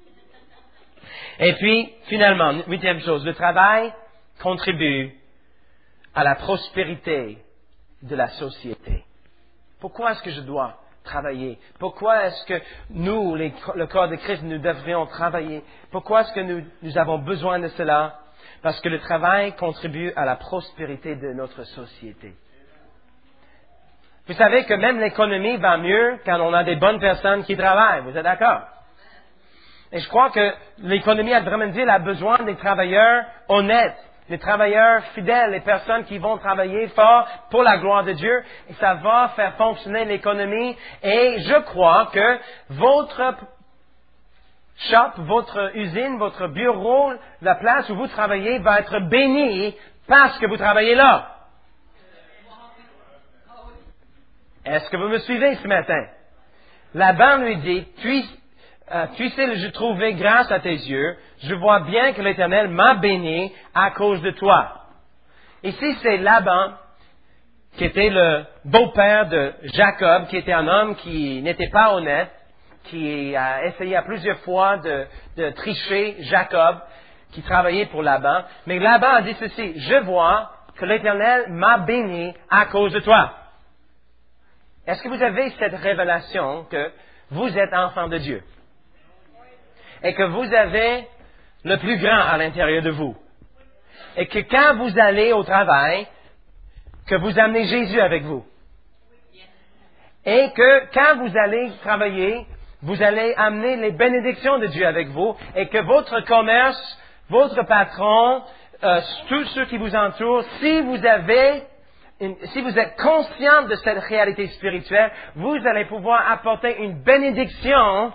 C: Et puis, finalement, 8e chose, le travail contribue à la prospérité de la société. Pourquoi est-ce que je dois travailler? Pourquoi est-ce que nous, le corps de Christ, nous devrions travailler? Pourquoi est-ce que nous avons besoin de cela? Parce que le travail contribue à la prospérité de notre société. Vous savez que même l'économie va mieux quand on a des bonnes personnes qui travaillent. Vous êtes d'accord? Et je crois que l'économie, à vraiment dire, a besoin des travailleurs honnêtes, des travailleurs fidèles, les personnes qui vont travailler fort pour la gloire de Dieu. Et ça va faire fonctionner l'économie. Et je crois que votre shop, votre usine, votre bureau, la place où vous travaillez va être bénie parce que vous travaillez là. Est-ce que vous me suivez ce matin? Laban lui dit, puisse-t-il trouver grâce à tes yeux? Je vois bien que l'Éternel m'a béni à cause de toi. Ici, c'est Laban, qui était le beau-père de Jacob, qui était un homme qui n'était pas honnête, qui a essayé à plusieurs fois de tricher Jacob, qui travaillait pour Laban. Mais Laban a dit ceci, je vois que l'Éternel m'a béni à cause de toi. Est-ce que vous avez cette révélation que vous êtes enfant de Dieu? Et que vous avez le plus grand à l'intérieur de vous? Et que quand vous allez au travail, que vous amenez Jésus avec vous? Et que quand vous allez travailler, vous allez amener les bénédictions de Dieu avec vous et que votre commerce, votre patron, tous ceux qui vous entourent, si vous êtes conscient de cette réalité spirituelle, vous allez pouvoir apporter une bénédiction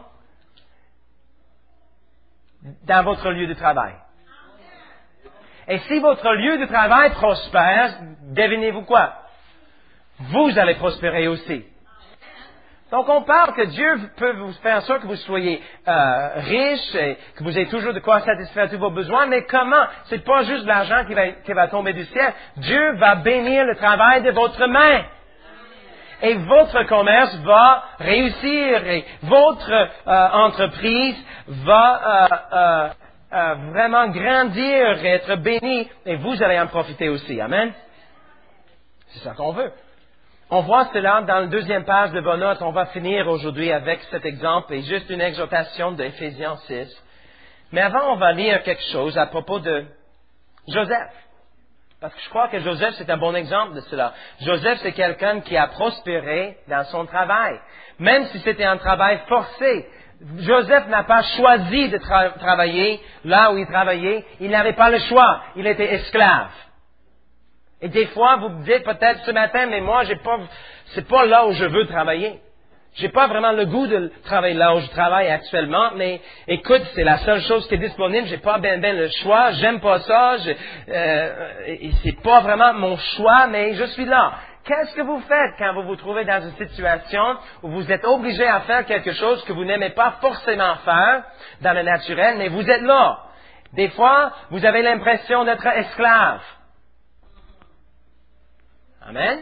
C: dans votre lieu de travail. Et si votre lieu de travail prospère, devinez-vous quoi? Vous allez prospérer aussi. Donc, on parle que Dieu peut vous faire en sorte que vous soyez riche et que vous ayez toujours de quoi satisfaire tous vos besoins, mais comment? C'est pas juste l'argent qui va tomber du ciel. Dieu va bénir le travail de votre main. Et votre commerce va réussir et votre entreprise va vraiment grandir et être bénie et vous allez en profiter aussi. Amen? C'est ça qu'on veut. On voit cela dans la deuxième page de vos notes. On va finir aujourd'hui avec cet exemple et juste une exhortation d'Éphésiens 6. Mais avant, on va lire quelque chose à propos de Joseph. Parce que je crois que Joseph, c'est un bon exemple de cela. Joseph, c'est quelqu'un qui a prospéré dans son travail. Même si c'était un travail forcé. Joseph n'a pas choisi de travailler là où il travaillait. Il n'avait pas le choix. Il était esclave. Et des fois, vous me dites peut-être ce matin, mais moi, c'est pas là où je veux travailler. J'ai pas vraiment le goût de travailler là où je travaille actuellement, mais écoute, c'est la seule chose qui est disponible. J'ai pas ben le choix. J'aime pas ça. Et c'est pas vraiment mon choix, mais je suis là. Qu'est-ce que vous faites quand vous vous trouvez dans une situation où vous êtes obligé à faire quelque chose que vous n'aimez pas forcément faire dans le naturel, mais vous êtes là? Des fois, vous avez l'impression d'être esclave. Amen.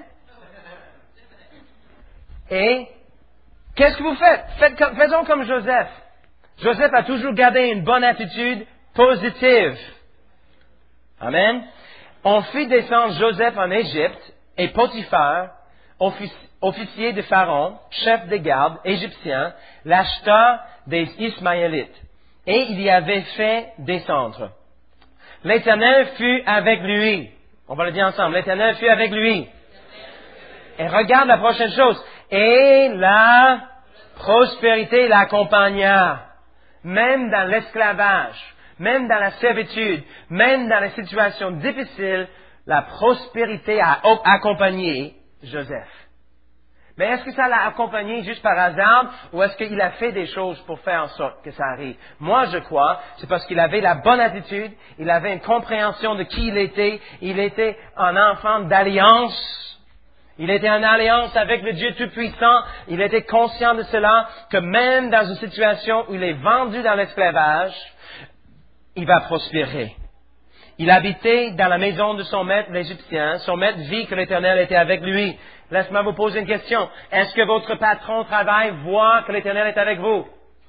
C: Et qu'est-ce que vous faites? Faisons comme Joseph. Joseph a toujours gardé une bonne attitude positive. Amen. On fit descendre Joseph en Égypte et Potiphar, officier de Pharaon, chef des gardes égyptiens, l'acheta des Ismaélites. Et il y avait fait descendre. L'Éternel fut avec lui. On va le dire ensemble. L'Éternel fut avec lui. Et regarde la prochaine chose. Et la prospérité l'accompagna. Même dans l'esclavage, même dans la servitude, même dans les situations difficiles, la prospérité a accompagné Joseph. Mais est-ce que ça l'a accompagné juste par hasard ou est-ce qu'il a fait des choses pour faire en sorte que ça arrive? Moi, je crois, c'est parce qu'il avait la bonne attitude, il avait une compréhension de qui il était un enfant d'alliance. Il était en alliance avec le Dieu Tout-Puissant. Il était conscient de cela, que même dans une situation où il est vendu dans l'esclavage, il va prospérer. Il habitait dans la maison de son maître l'Égyptien. Son maître vit que l'Éternel était avec lui. Laisse-moi vous poser une question. Est-ce que votre patron au travail voit que l'Éternel est avec vous?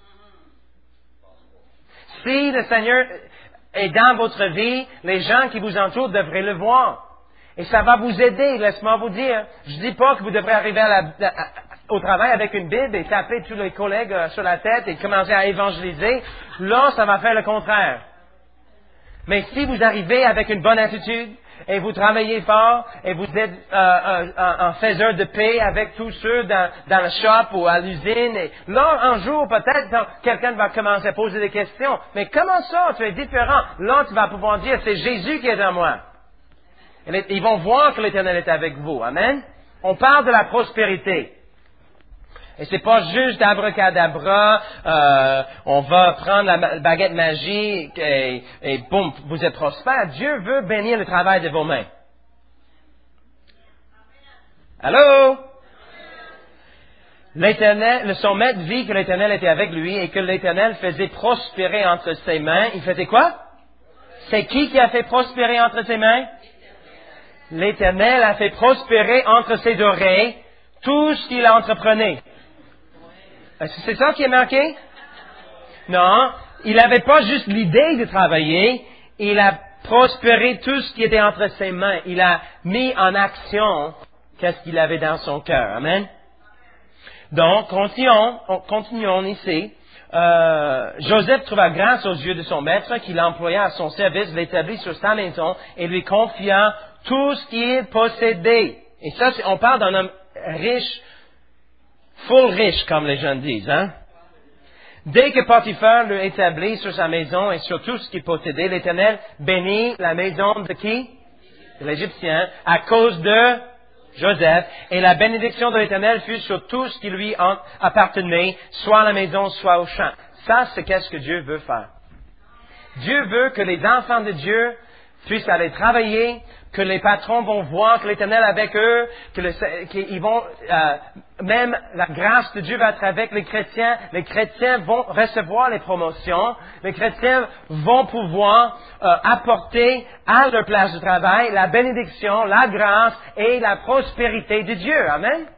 C: Si le Seigneur est dans votre vie, les gens qui vous entourent devraient le voir. Et ça va vous aider, laisse-moi vous dire. Je dis pas que vous devrez arriver au travail avec une Bible et taper tous les collègues sur la tête et commencer à évangéliser. Là, ça va faire le contraire. Mais si vous arrivez avec une bonne attitude et vous travaillez fort et vous êtes un faiseur de paix avec tous ceux dans le shop ou à l'usine, et là, un jour, peut-être, quelqu'un va commencer à poser des questions. Mais comment ça? Tu es différent. Là, tu vas pouvoir dire, c'est Jésus qui est dans moi. Ils vont voir que l'Éternel est avec vous. Amen. On parle de la prospérité. Et c'est pas juste d'abracadabra, on va prendre la baguette magique et boum, vous êtes prospère. Dieu veut bénir le travail de vos mains. Allô? L'Éternel, son maître vit que l'Éternel était avec lui et que l'Éternel faisait prospérer entre ses mains. Il faisait quoi? C'est qui a fait prospérer entre ses mains? L'Éternel a fait prospérer entre ses oreilles tout ce qu'il entreprenait. Est-ce que c'est ça qui est marqué? Non, il n'avait pas juste l'idée de travailler, il a prospéré tout ce qui était entre ses mains. Il a mis en action qu'est-ce qu'il avait dans son cœur. Amen. Donc, continuons ici. Joseph trouva grâce aux yeux de son maître qui l'employa à son service, l'établit sur sa maison et lui confia tout ce qu'il possédait. Et ça, on parle d'un homme riche, full riche, comme les jeunes disent, hein? Dès que Potiphar le établit sur sa maison et sur tout ce qu'il possédait, l'Éternel bénit la maison de qui? De l'Égyptien, à cause de Joseph, et la bénédiction de l'Éternel fut sur tout ce qui lui appartenait, soit à la maison, soit au champ. Ça, c'est qu'est-ce que Dieu veut faire. Dieu veut que les enfants de Dieu puissent aller travailler, que les patrons vont voir que l'Éternel est avec eux, qu'ils vont, même la grâce de Dieu va être avec les chrétiens vont recevoir les promotions, les chrétiens vont pouvoir apporter à leur place de travail la bénédiction, la grâce et la prospérité de Dieu. Amen.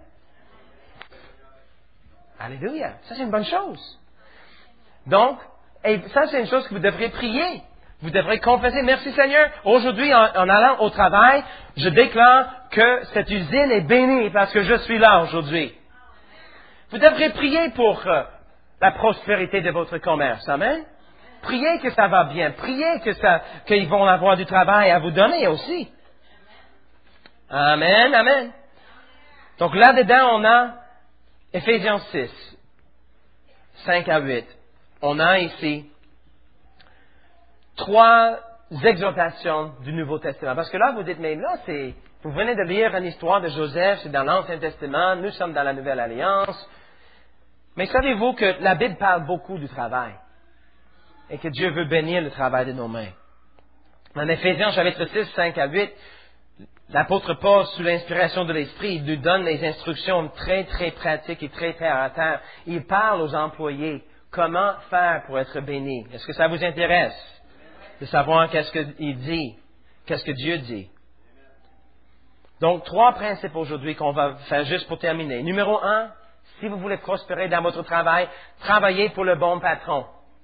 C: Alléluia. Ça, c'est une bonne chose. Donc, et ça, c'est une chose que vous devriez prier. Vous devrez confesser, merci Seigneur, aujourd'hui en allant au travail, je déclare que cette usine est bénie parce que je suis là aujourd'hui. Vous devrez prier pour la prospérité de votre commerce. Amen. Priez que ça va bien. Priez qu'ils vont avoir du travail à vous donner aussi. Amen, amen. Donc là-dedans, on a Éphésiens 6, 5 à 8. On a ici 3 exhortations du Nouveau Testament. Parce que là, vous dites, mais là, vous venez de lire une histoire de Joseph, c'est dans l'Ancien Testament, nous sommes dans la Nouvelle Alliance. Mais savez-vous que la Bible parle beaucoup du travail et que Dieu veut bénir le travail de nos mains. En Éphésiens chapitre 6, 5 à 8, l'apôtre Paul, sous l'inspiration de l'Esprit, il nous donne des instructions très, très pratiques et très terre à terre. Il parle aux employés comment faire pour être béni. Est-ce que ça vous intéresse de savoir qu'est-ce qu'il dit, qu'est-ce que Dieu dit? Donc, 3 principes aujourd'hui qu'on va faire juste pour terminer. Numéro 1, si vous voulez prospérer dans votre travail, travaillez pour le bon patron.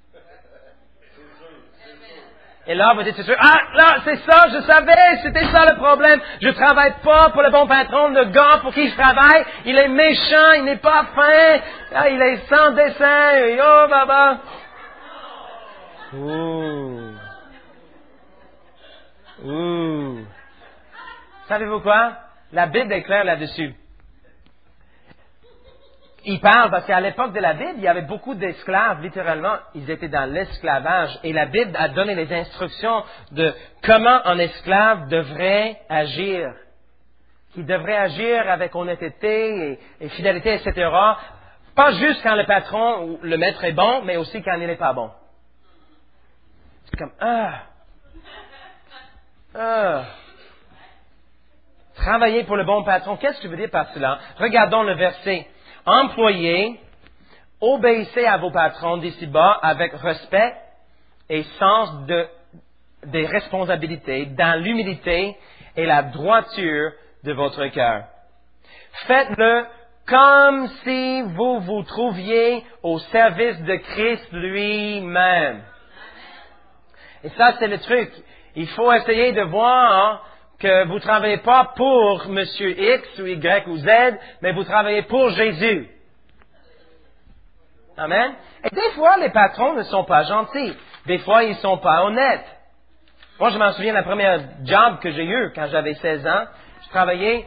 C: Et là, vous dites, c'est sûr, là, c'est ça, je savais, c'était ça le problème. Je travaille pas pour le bon patron, le gars pour qui je travaille, il est méchant, il n'est pas fin, il est sans dessin, et oh, baba. Savez-vous quoi? La Bible est claire là-dessus. Il parle parce qu'à l'époque de la Bible, il y avait beaucoup d'esclaves, littéralement, ils étaient dans l'esclavage. Et la Bible a donné les instructions de comment un esclave devrait agir. Qu'il devrait agir avec honnêteté et fidélité, etc. Pas juste quand le patron ou le maître est bon, mais aussi quand il n'est pas bon. C'est comme, Travailler pour le bon patron. Qu'est-ce que je veux dire par cela? Regardons le verset. Employés, obéissez à vos patrons d'ici-bas avec respect et sens des responsabilités, dans l'humilité et la droiture de votre cœur. Faites-le comme si vous vous trouviez au service de Christ lui-même. Et ça, c'est le truc. Il faut essayer de voir que vous ne travaillez pas pour Monsieur X ou Y ou Z, mais vous travaillez pour Jésus. Amen. Et des fois, les patrons ne sont pas gentils. Des fois, ils ne sont pas honnêtes. Moi, je m'en souviens de la première job que j'ai eue quand j'avais 16 ans. Je travaillais,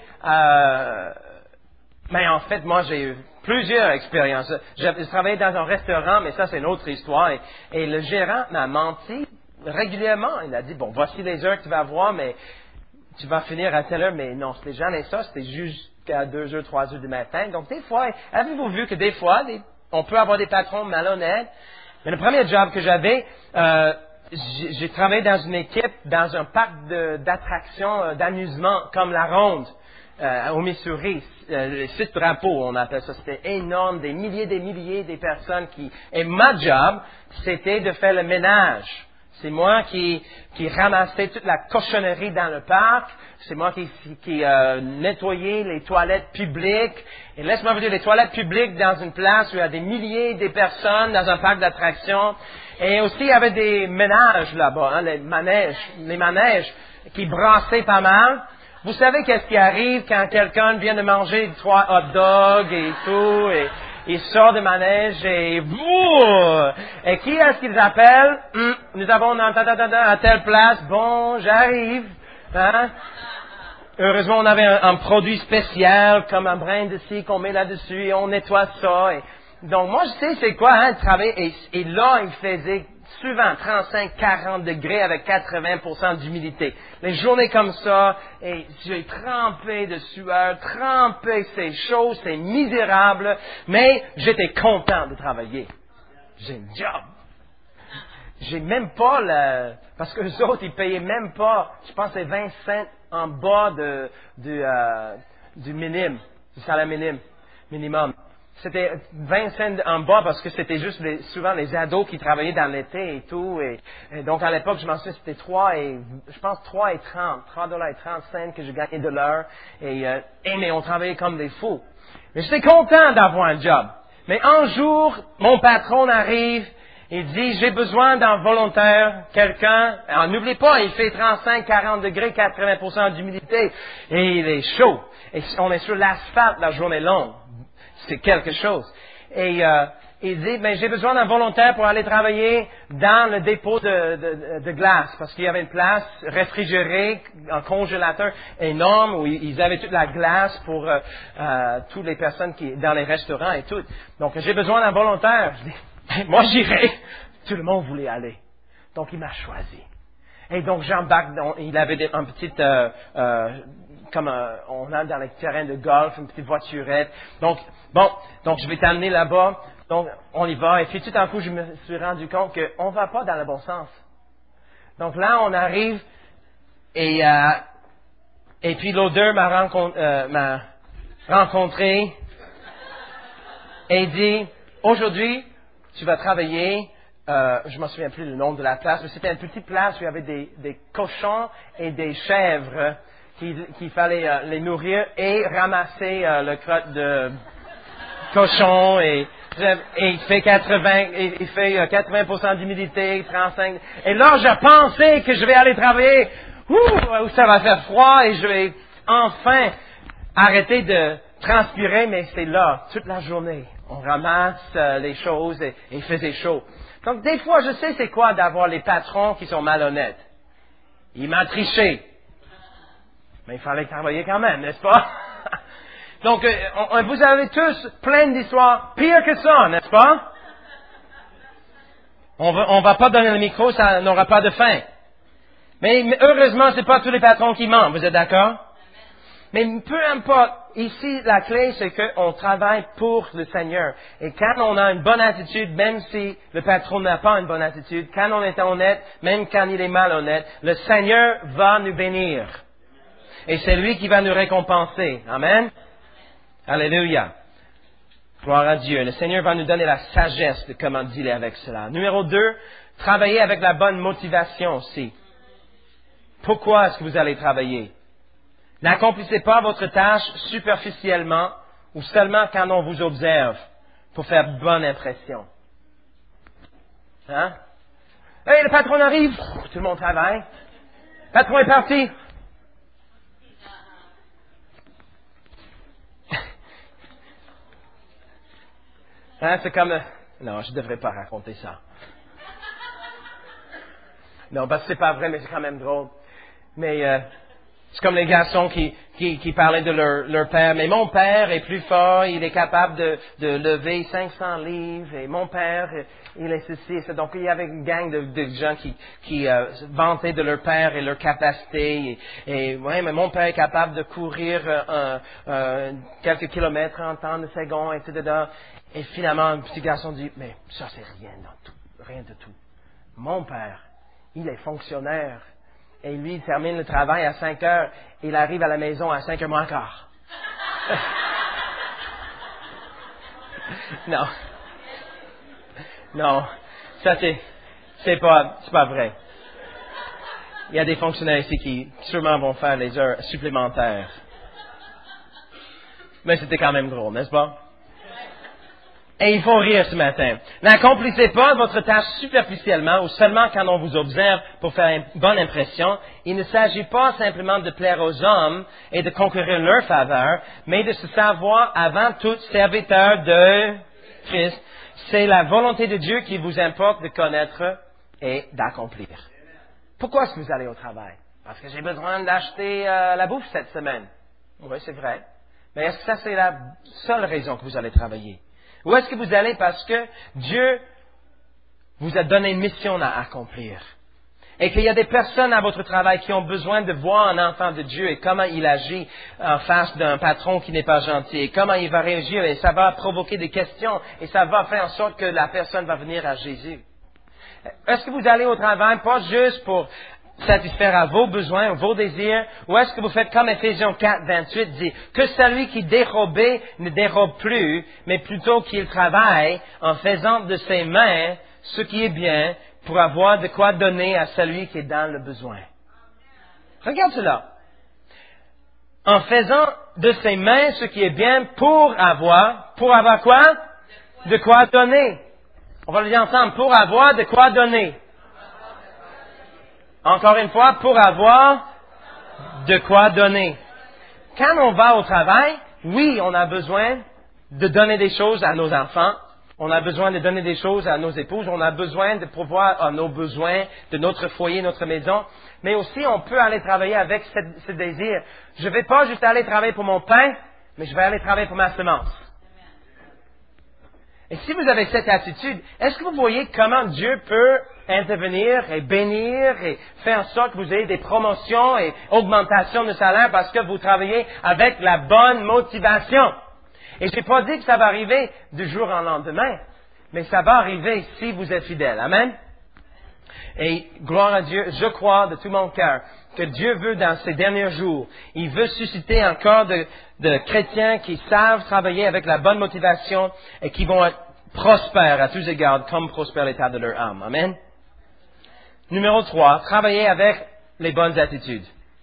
C: mais en fait, moi, j'ai eu plusieurs expériences. Je travaillais dans un restaurant, mais ça, c'est une autre histoire. Et le gérant m'a menti régulièrement. Il a dit, bon, voici les heures que tu vas avoir, mais tu vas finir à telle heure, mais non, c'était jamais ça, c'était juste jusqu'à 2 heures, 3 heures du matin. Donc, des fois, avez-vous vu que des fois, on peut avoir des patrons malhonnêtes? Mais le premier job que j'avais, j'ai travaillé dans une équipe, dans un parc d'attractions, d'amusement, comme la Ronde, au Missouri, le site drapeau, on appelle ça. C'était énorme, des milliers des personnes et ma job, c'était de faire le ménage. C'est moi qui ramassais toute la cochonnerie dans le parc. C'est moi qui nettoyais les toilettes publiques. Et laisse-moi vous dire, les toilettes publiques dans une place où il y a des milliers de personnes dans un parc d'attractions. Et aussi, il y avait des ménages là-bas, hein, les manèges qui brassaient pas mal. Vous savez qu'est-ce qui arrive quand quelqu'un vient de manger 3 hot dogs et tout, et il sort du manège et qui est-ce qu'ils appellent? Nous avons à telle place. Bon, j'arrive. Hein? Heureusement, on avait un produit spécial, comme un brin de scie qu'on met là-dessus et on nettoie ça. Donc, moi, je sais c'est quoi, hein, travailler. Et là, il faisait souvent 35-40 degrés avec 80% d'humidité. Les journées comme ça, et j'ai trempé de sueur, c'est chaud, c'est misérable, mais j'étais content de travailler. J'ai un job. J'ai même pas parce que les autres, ils payaient même pas, je pense que c'est 20 cents en bas du minimum, du salaire minimum. C'était 20 cents en bas parce que c'était juste souvent les ados qui travaillaient dans l'été et tout. Et donc, à l'époque, je m'en souviens, c'était 3 et 30 dollars et 30 cents que je gagnais de l'heure. Mais on travaillait comme des fous. Mais j'étais content d'avoir un job. Mais un jour, mon patron arrive, il dit, j'ai besoin d'un volontaire, quelqu'un. Alors, n'oubliez pas, il fait 35-40 degrés, 80% d'humidité. Et il est chaud. Et on est sur l'asphalte la journée longue. C'est quelque chose. Et il dit, mais j'ai besoin d'un volontaire pour aller travailler dans le dépôt de glace, parce qu'il y avait une place réfrigérée, un congélateur énorme où ils avaient toute la glace pour toutes les personnes dans les restaurants et tout. Donc j'ai besoin d'un volontaire. Je dis, moi j'irai. Tout le monde voulait aller. Donc il m'a choisi. Et donc j'embarque, il avait un petit comme on a dans les terrains de golf, une petite voiturette. Donc je vais t'amener là-bas. Donc, on y va. Et puis, tout d'un coup, je me suis rendu compte qu'on ne va pas dans le bon sens. Donc là, on arrive et puis l'odeur m'a rencontré et dit, aujourd'hui, tu vas travailler, je ne me souviens plus du nom de la place, mais c'était une petite place où il y avait des cochons et des chèvres qu'il fallait les nourrir et ramasser le crotte de cochon et il fait 80% d'humidité, 35. Et là, je pensais que je vais aller travailler où ça va faire froid et je vais enfin arrêter de transpirer, mais c'est là, toute la journée. On ramasse les choses et il faisait chaud. Donc, des fois, je sais c'est quoi d'avoir les patrons qui sont malhonnêtes. Il m'a triché. Mais il fallait travailler quand même, n'est-ce pas? Donc, vous avez tous plein d'histoires pires que ça, n'est-ce pas? On va pas donner le micro, ça n'aura pas de fin. Mais heureusement, c'est pas tous les patrons qui mentent, vous êtes d'accord? Mais peu importe, ici, la clé, c'est qu'on travaille pour le Seigneur. Et quand on a une bonne attitude, même si le patron n'a pas une bonne attitude, quand on est honnête, même quand il est malhonnête, le Seigneur va nous bénir. Et c'est lui qui va nous récompenser. Amen? Alléluia. Gloire à Dieu. Le Seigneur va nous donner la sagesse de comment dealer avec cela. Numéro 2, travailler avec la bonne motivation aussi. Pourquoi est-ce que vous allez travailler? N'accomplissez pas votre tâche superficiellement ou seulement quand on vous observe pour faire bonne impression. Hein? Hey, le patron arrive, tout le monde travaille. Le patron est parti. Hein, c'est comme... Non, je ne devrais pas raconter ça. Non, parce que c'est pas vrai, mais c'est quand même drôle. Mais C'est comme les garçons qui parlaient de leur père. Mais mon père est plus fort, il est capable de lever 500 livres. Et mon père, il est ceci et ça. Donc il y avait une gang de gens qui vantaient de leur père et leur capacité. Ouais, mais mon père est capable de courir quelques kilomètres en temps de secondes, etc. Et finalement, un petit garçon dit, mais ça c'est rien de tout. Mon père, il est fonctionnaire. Et lui, il termine le travail à 5 heures. Il arrive à la maison à 5 heures moins quart. Non. Non. Ça, c'est pas vrai. Il y a des fonctionnaires ici qui sûrement vont faire les heures supplémentaires. Mais c'était quand même drôle, n'est-ce pas? Et il faut rire ce matin. N'accomplissez pas votre tâche superficiellement ou seulement quand on vous observe pour faire une bonne impression. Il ne s'agit pas simplement de plaire aux hommes et de conquérir leur faveur, mais de se savoir avant tout serviteur de Christ. C'est la volonté de Dieu qui vous importe de connaître et d'accomplir. Pourquoi est-ce que vous allez au travail? Parce que j'ai besoin d'acheter la bouffe cette semaine. Oui, c'est vrai. Mais est-ce que ça c'est la seule raison que vous allez travailler? Ou est-ce que vous allez parce que Dieu vous a donné une mission à accomplir? Et qu'il y a des personnes à votre travail qui ont besoin de voir un enfant de Dieu et comment il agit en face d'un patron qui n'est pas gentil et comment il va réagir et ça va provoquer des questions et ça va faire en sorte que la personne va venir à Jésus. Est-ce que vous allez au travail pas juste pour satisfaire à vos besoins, vos désirs, ou est-ce que vous faites comme Éphésiens 4, 28 dit, que celui qui dérobait ne dérobe plus, mais plutôt qu'il travaille en faisant de ses mains ce qui est bien pour avoir de quoi donner à celui qui est dans le besoin. Regarde cela. En faisant de ses mains ce qui est bien pour avoir quoi? De quoi donner. On va le dire ensemble, pour avoir de quoi donner. Encore une fois, pour avoir de quoi donner. Quand on va au travail, oui, on a besoin de donner des choses à nos enfants. On a besoin de donner des choses à nos épouses. On a besoin de pourvoir à nos besoins de notre foyer, notre maison. Mais aussi, on peut aller travailler avec ce désir. Je ne vais pas juste aller travailler pour mon pain, mais je vais aller travailler pour ma semence. Et si vous avez cette attitude, est-ce que vous voyez comment Dieu peut intervenir et bénir et faire en sorte que vous ayez des promotions et augmentations de salaire parce que vous travaillez avec la bonne motivation? Et je n'ai pas dit que ça va arriver du jour au lendemain, mais ça va arriver si vous êtes fidèle. Amen? Et gloire à Dieu, je crois de tout mon cœur que Dieu veut dans ces derniers jours, il veut susciter encore de chrétiens qui savent travailler avec la bonne motivation et qui vont être prospères à tous égards comme prospère l'état de leur âme. Amen. Numéro 3, travailler avec les bonnes attitudes.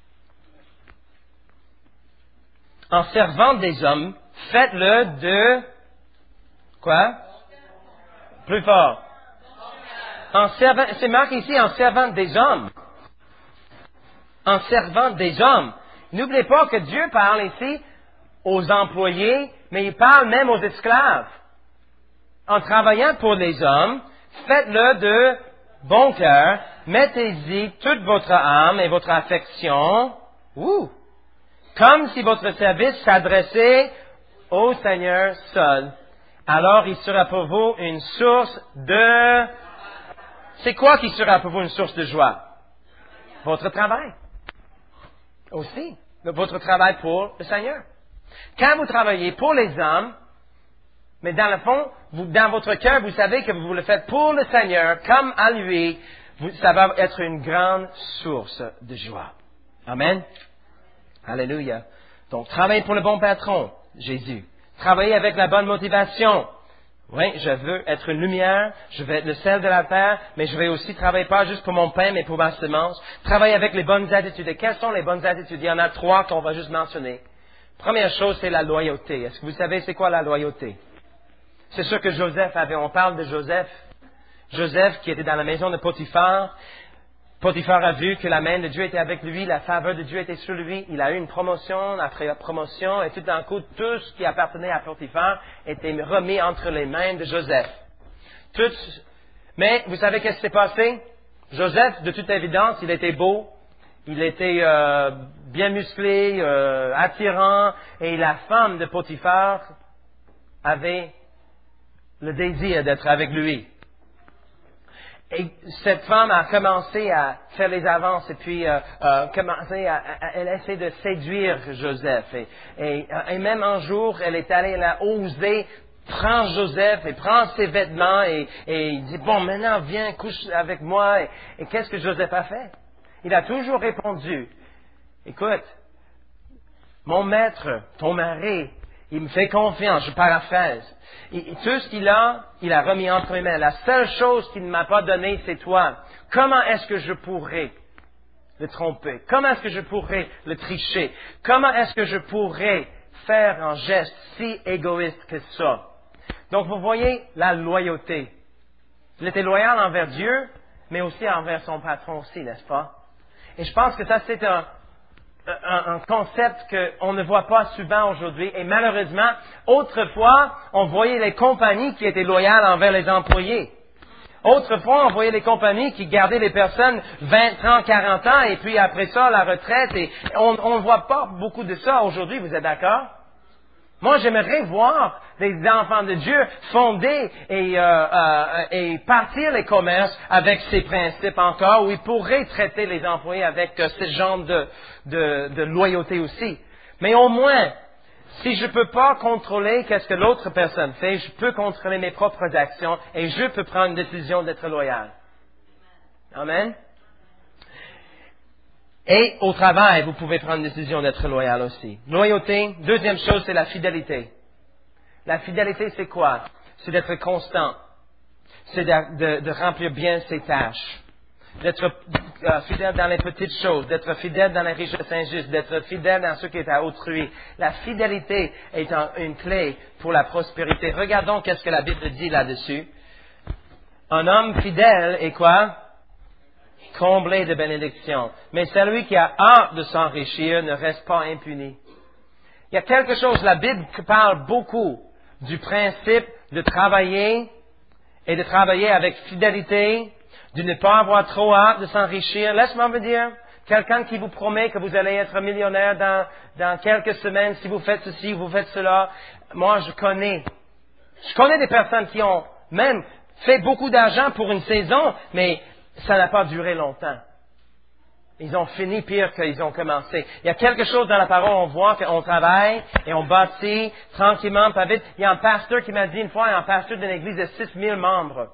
C: En servant des hommes, faites-le de quoi? Plus fort. C'est marqué ici en servant des hommes. En servant des hommes. N'oubliez pas que Dieu parle ici aux employés, mais il parle même aux esclaves. En travaillant pour les hommes, faites-le de bon cœur, mettez-y toute votre âme et votre affection, comme si votre service s'adressait au Seigneur seul. Alors il sera pour vous une source de... C'est quoi qui sera pour vous une source de joie? Votre travail. Aussi, votre travail pour le Seigneur. Quand vous travaillez pour les hommes, mais dans le fond, dans votre cœur, vous savez que vous le faites pour le Seigneur, comme à lui, ça va être une grande source de joie. Amen. Alléluia. Donc, travaillez pour le bon patron, Jésus. Travaillez avec la bonne motivation. Oui, je veux être une lumière, je veux être le sel de la terre, mais je vais aussi travailler pas juste pour mon pain, mais pour ma semence. Travailler avec les bonnes attitudes. Et quelles sont les bonnes attitudes? Il y en a 3 qu'on va juste mentionner. Première chose, c'est la loyauté. Est-ce que vous savez c'est quoi la loyauté? C'est ce que Joseph avait. On parle de Joseph. Joseph qui était dans la maison de Potiphar. Potiphar a vu que la main de Dieu était avec lui, la faveur de Dieu était sur lui. Il a eu une promotion après promotion et tout d'un coup, tout ce qui appartenait à Potiphar était remis entre les mains de Joseph. Mais vous savez qu'est-ce qui s'est passé? Joseph, de toute évidence, il était beau. Il était bien musclé, attirant, et la femme de Potiphar avait le désir d'être avec lui. Et cette femme a commencé à faire les avances et puis elle essaie de séduire Joseph. Et même un jour, elle est allée, elle a osé prendre Joseph et prendre ses vêtements et il dit, bon, maintenant, viens, couche avec moi. Et qu'est-ce que Joseph a fait? Il a toujours répondu, écoute, mon maître, ton mari, il me fait confiance, je paraphrase. Tout ce qu'il a, il a remis entre mes mains. La seule chose qu'il ne m'a pas donnée, c'est toi. Comment est-ce que je pourrais le tromper? Comment est-ce que je pourrais le tricher? Comment est-ce que je pourrais faire un geste si égoïste que ça? Donc, vous voyez la loyauté. Il était loyal envers Dieu, mais aussi envers son patron aussi, n'est-ce pas? Et je pense que ça, c'est un concept qu'on ne voit pas souvent aujourd'hui. Et malheureusement, autrefois, on voyait les compagnies qui étaient loyales envers les employés. Autrefois, on voyait les compagnies qui gardaient les personnes 20, 30, 40 ans et puis après ça, la retraite. Et on ne voit pas beaucoup de ça aujourd'hui, vous êtes d'accord? Moi, j'aimerais voir des enfants de Dieu fonder et partir les commerces avec ces principes encore, où ils pourraient traiter les employés avec ce genre de loyauté aussi. Mais au moins, si je ne peux pas contrôler qu'est-ce que l'autre personne fait, je peux contrôler mes propres actions et je peux prendre une décision d'être loyal. Amen. Et au travail, vous pouvez prendre une décision d'être loyal aussi. Loyauté, deuxième chose, c'est la fidélité. La fidélité, c'est quoi? C'est d'être constant. C'est de remplir bien ses tâches. D'être fidèle dans les petites choses, d'être fidèle dans les richesses injustes, d'être fidèle dans ce qui est à autrui. La fidélité est une clé pour la prospérité. Regardons qu'est-ce que la Bible dit là-dessus. Un homme fidèle est quoi? Comblé de bénédictions. Mais celui qui a hâte de s'enrichir ne reste pas impuni. Il y a quelque chose, la Bible parle beaucoup du principe de travailler et de travailler avec fidélité, de ne pas avoir trop hâte de s'enrichir. Laisse-moi vous dire, quelqu'un qui vous promet que vous allez être millionnaire dans quelques semaines si vous faites ceci, vous faites cela. Moi, je connais des personnes qui ont même fait beaucoup d'argent pour une saison, mais ça n'a pas duré longtemps. Ils ont fini pire qu'ils ont commencé. Il y a quelque chose dans la parole, on voit qu'on travaille et on bâtit tranquillement, pas vite. Il y a un pasteur qui m'a dit une fois, un pasteur d'une église de 6000 membres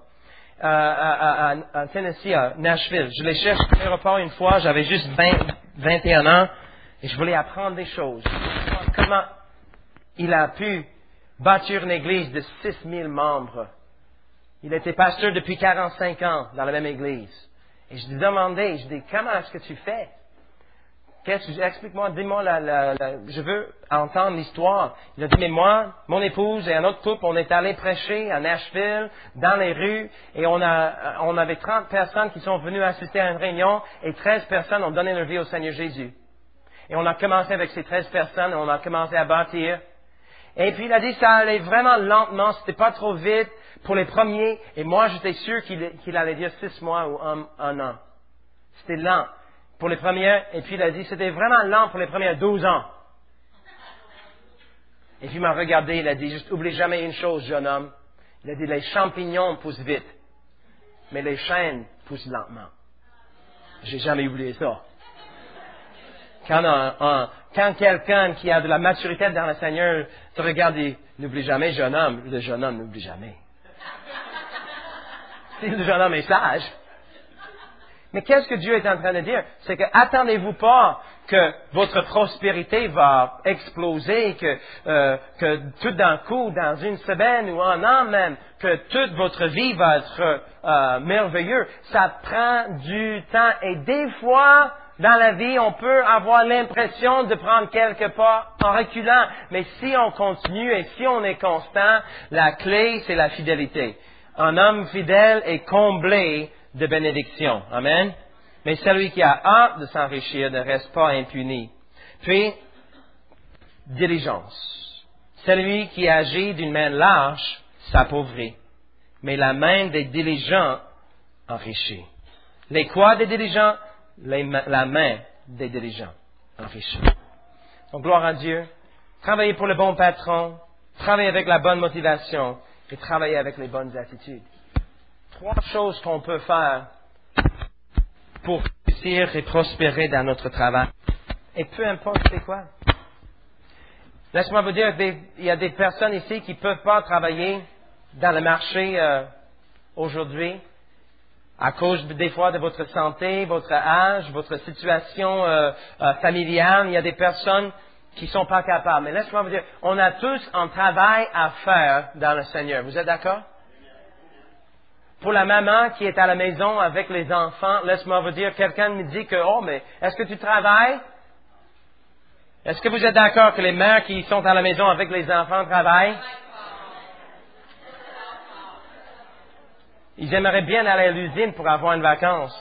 C: à Tennessee, à Nashville. Je l'ai cherché à l'aéroport une fois, j'avais juste 21 ans et je voulais apprendre des choses. Comment il a pu bâtir une église de 6000 membres. Il était pasteur depuis 45 ans dans la même église. Et je lui demandais, comment est-ce que tu fais? Explique-moi, dis-moi, je veux entendre l'histoire. Il a dit, mais moi, mon épouse et un autre couple, on est allés prêcher à Nashville, dans les rues, et on avait 30 personnes qui sont venues assister à une réunion, et 13 personnes ont donné leur vie au Seigneur Jésus. Et on a commencé avec ces 13 personnes, et on a commencé à bâtir. Et puis il a dit, ça allait vraiment lentement, c'était pas trop vite pour les premiers, et moi j'étais sûr qu'il allait dire 6 mois ou un an. C'était lent pour les premières, et puis il a dit, c'était vraiment lent pour les premières 12 ans. Et puis il m'a regardé, il a dit, juste oublie jamais une chose, jeune homme. Il a dit, les champignons poussent vite, mais les chênes poussent lentement. J'ai jamais oublié ça. Quand quelqu'un qui a de la maturité dans le Seigneur te regarde et n'oublie jamais, jeune homme, le jeune homme n'oublie jamais. Si le jeune homme est sage. Mais qu'est-ce que Dieu est en train de dire? C'est que attendez-vous pas que votre prospérité va exploser, que tout d'un coup, dans une semaine ou un an même, que toute votre vie va être merveilleuse. Ça prend du temps et des fois, dans la vie, on peut avoir l'impression de prendre quelques pas en reculant. Mais si on continue et si on est constant, la clé, c'est la fidélité. Un homme fidèle est comblé de bénédictions. Amen. Mais celui qui a hâte de s'enrichir ne reste pas impuni. Puis, diligence. Celui qui agit d'une main lâche s'appauvrit. Mais la main des diligents enrichit. Les quoi des diligents? La main des dirigeants enrichis. Donc, gloire à Dieu. Travaillez pour le bon patron, travaillez avec la bonne motivation et travaillez avec les bonnes attitudes. 3 choses qu'on peut faire pour réussir et prospérer dans notre travail. Et peu importe c'est quoi. Laisse-moi vous dire, il y a des personnes ici qui ne peuvent pas travailler dans le marché aujourd'hui à cause des fois de votre santé, votre âge, votre situation familiale. Il y a des personnes qui ne sont pas capables. Mais laisse-moi vous dire, on a tous un travail à faire dans le Seigneur. Vous êtes d'accord? Pour la maman qui est à la maison avec les enfants, laisse-moi vous dire, quelqu'un me dit que, oh, mais est-ce que tu travailles? Est-ce que vous êtes d'accord que les mères qui sont à la maison avec les enfants travaillent? Ils aimeraient bien aller à l'usine pour avoir une vacance.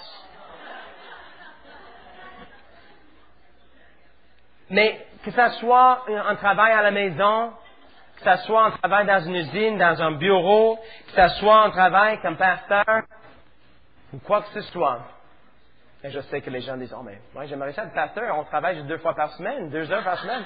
C: Mais que ça soit un travail à la maison, que ça soit un travail dans une usine, dans un bureau, que ça soit un travail comme pasteur, ou quoi que ce soit. Et je sais que les gens disent, oh, mais moi, j'aimerais ça être pasteur, on travaille juste 2 fois par semaine, 2 heures par semaine.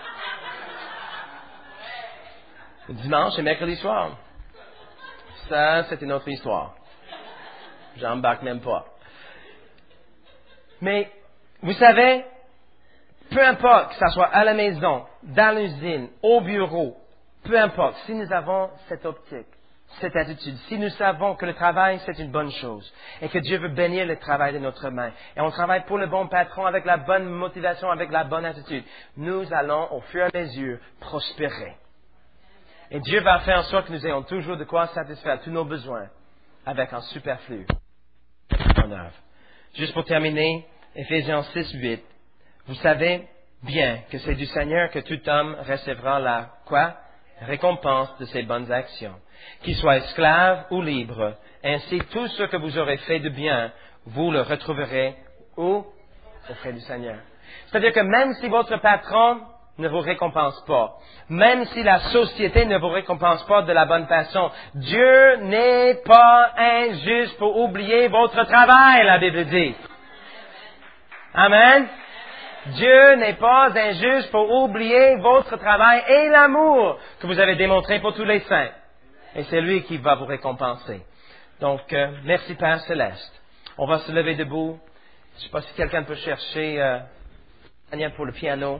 C: Dimanche et mercredi soir. Ça, c'est une autre histoire. J'embarque même pas. Mais, vous savez, peu importe que ça soit à la maison, dans l'usine, au bureau, peu importe, si nous avons cette optique, cette attitude, si nous savons que le travail, c'est une bonne chose, et que Dieu veut bénir le travail de notre main, et on travaille pour le bon patron, avec la bonne motivation, avec la bonne attitude, nous allons, au fur et à mesure, prospérer. Et Dieu va faire en sorte que nous ayons toujours de quoi satisfaire tous nos besoins, avec un superflu en œuvre. Juste pour terminer, Éphésiens 6:8. Vous savez bien que c'est du Seigneur que tout homme recevra la quoi? Récompense de ses bonnes actions. Qu'il soit esclave ou libre, ainsi tout ce que vous aurez fait de bien, vous le retrouverez où? Auprès du Seigneur. C'est-à-dire que même si votre patron ne vous récompense pas, même si la société ne vous récompense pas de la bonne façon, Dieu n'est pas injuste pour oublier votre travail, la Bible dit. Amen. Dieu n'est pas injuste pour oublier votre travail et l'amour que vous avez démontré pour tous les saints. Et c'est lui qui va vous récompenser. Donc, merci Père Céleste. On va se lever debout. Je ne sais pas si quelqu'un peut chercher Daniel pour le piano.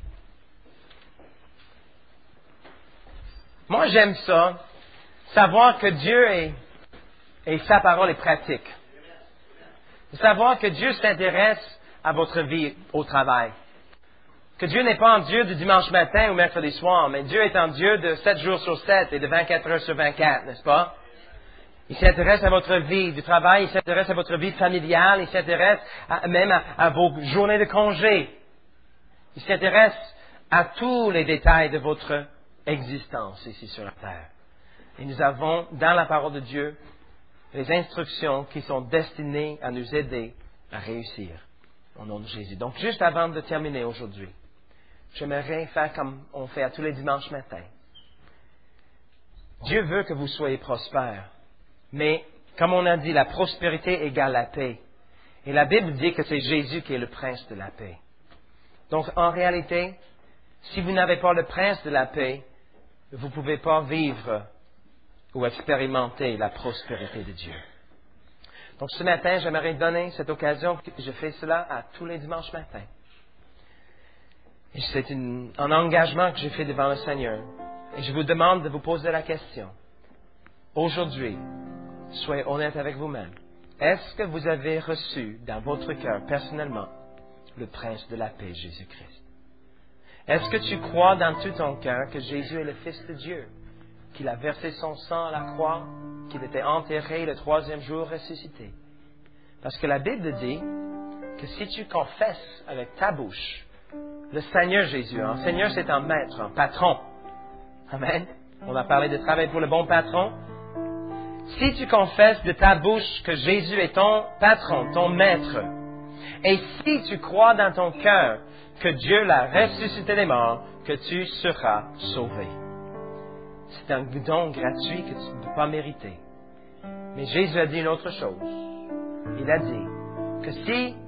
C: Moi, j'aime ça, savoir que Dieu et sa parole est pratique. Savoir que Dieu s'intéresse à votre vie au travail. Que Dieu n'est pas un Dieu du dimanche matin ou mercredi soir, mais Dieu est un Dieu de 7 jours sur 7 et de 24 heures sur 24, n'est-ce pas? Il s'intéresse à votre vie du travail, il s'intéresse à votre vie familiale, il s'intéresse même à vos journées de congé. Il s'intéresse à tous les détails de votre existence ici sur la terre. Et nous avons dans la parole de Dieu les instructions qui sont destinées à nous aider à réussir. Au nom de Jésus. Donc, juste avant de terminer aujourd'hui, j'aimerais faire comme on fait à tous les dimanches matins. Dieu veut que vous soyez prospères. Mais, comme on a dit, la prospérité égale la paix. Et la Bible dit que c'est Jésus qui est le prince de la paix. Donc, en réalité, si vous n'avez pas le prince de la paix, vous ne pouvez pas vivre ou expérimenter la prospérité de Dieu. Donc, ce matin, j'aimerais donner cette occasion. Je fais cela à tous les dimanches matins. Et c'est un engagement que j'ai fait devant le Seigneur. Et je vous demande de vous poser la question. Aujourd'hui, soyez honnête avec vous-même. Est-ce que vous avez reçu dans votre cœur, personnellement, le prince de la paix, Jésus-Christ? Est-ce que tu crois dans tout ton cœur que Jésus est le Fils de Dieu? Qu'il a versé son sang à la croix, qu'il était enterré le 3e jour ressuscité. Parce que la Bible dit que si tu confesses avec ta bouche le Seigneur Jésus, un Seigneur c'est un maître, un patron. Amen. On a parlé de travail pour le bon patron. Si tu confesses de ta bouche que Jésus est ton patron, ton maître, et si tu crois dans ton cœur que Dieu l'a ressuscité des morts, que tu seras sauvé. C'est un don gratuit que tu ne peux pas mériter. Mais Jésus a dit une autre chose. Il a dit que si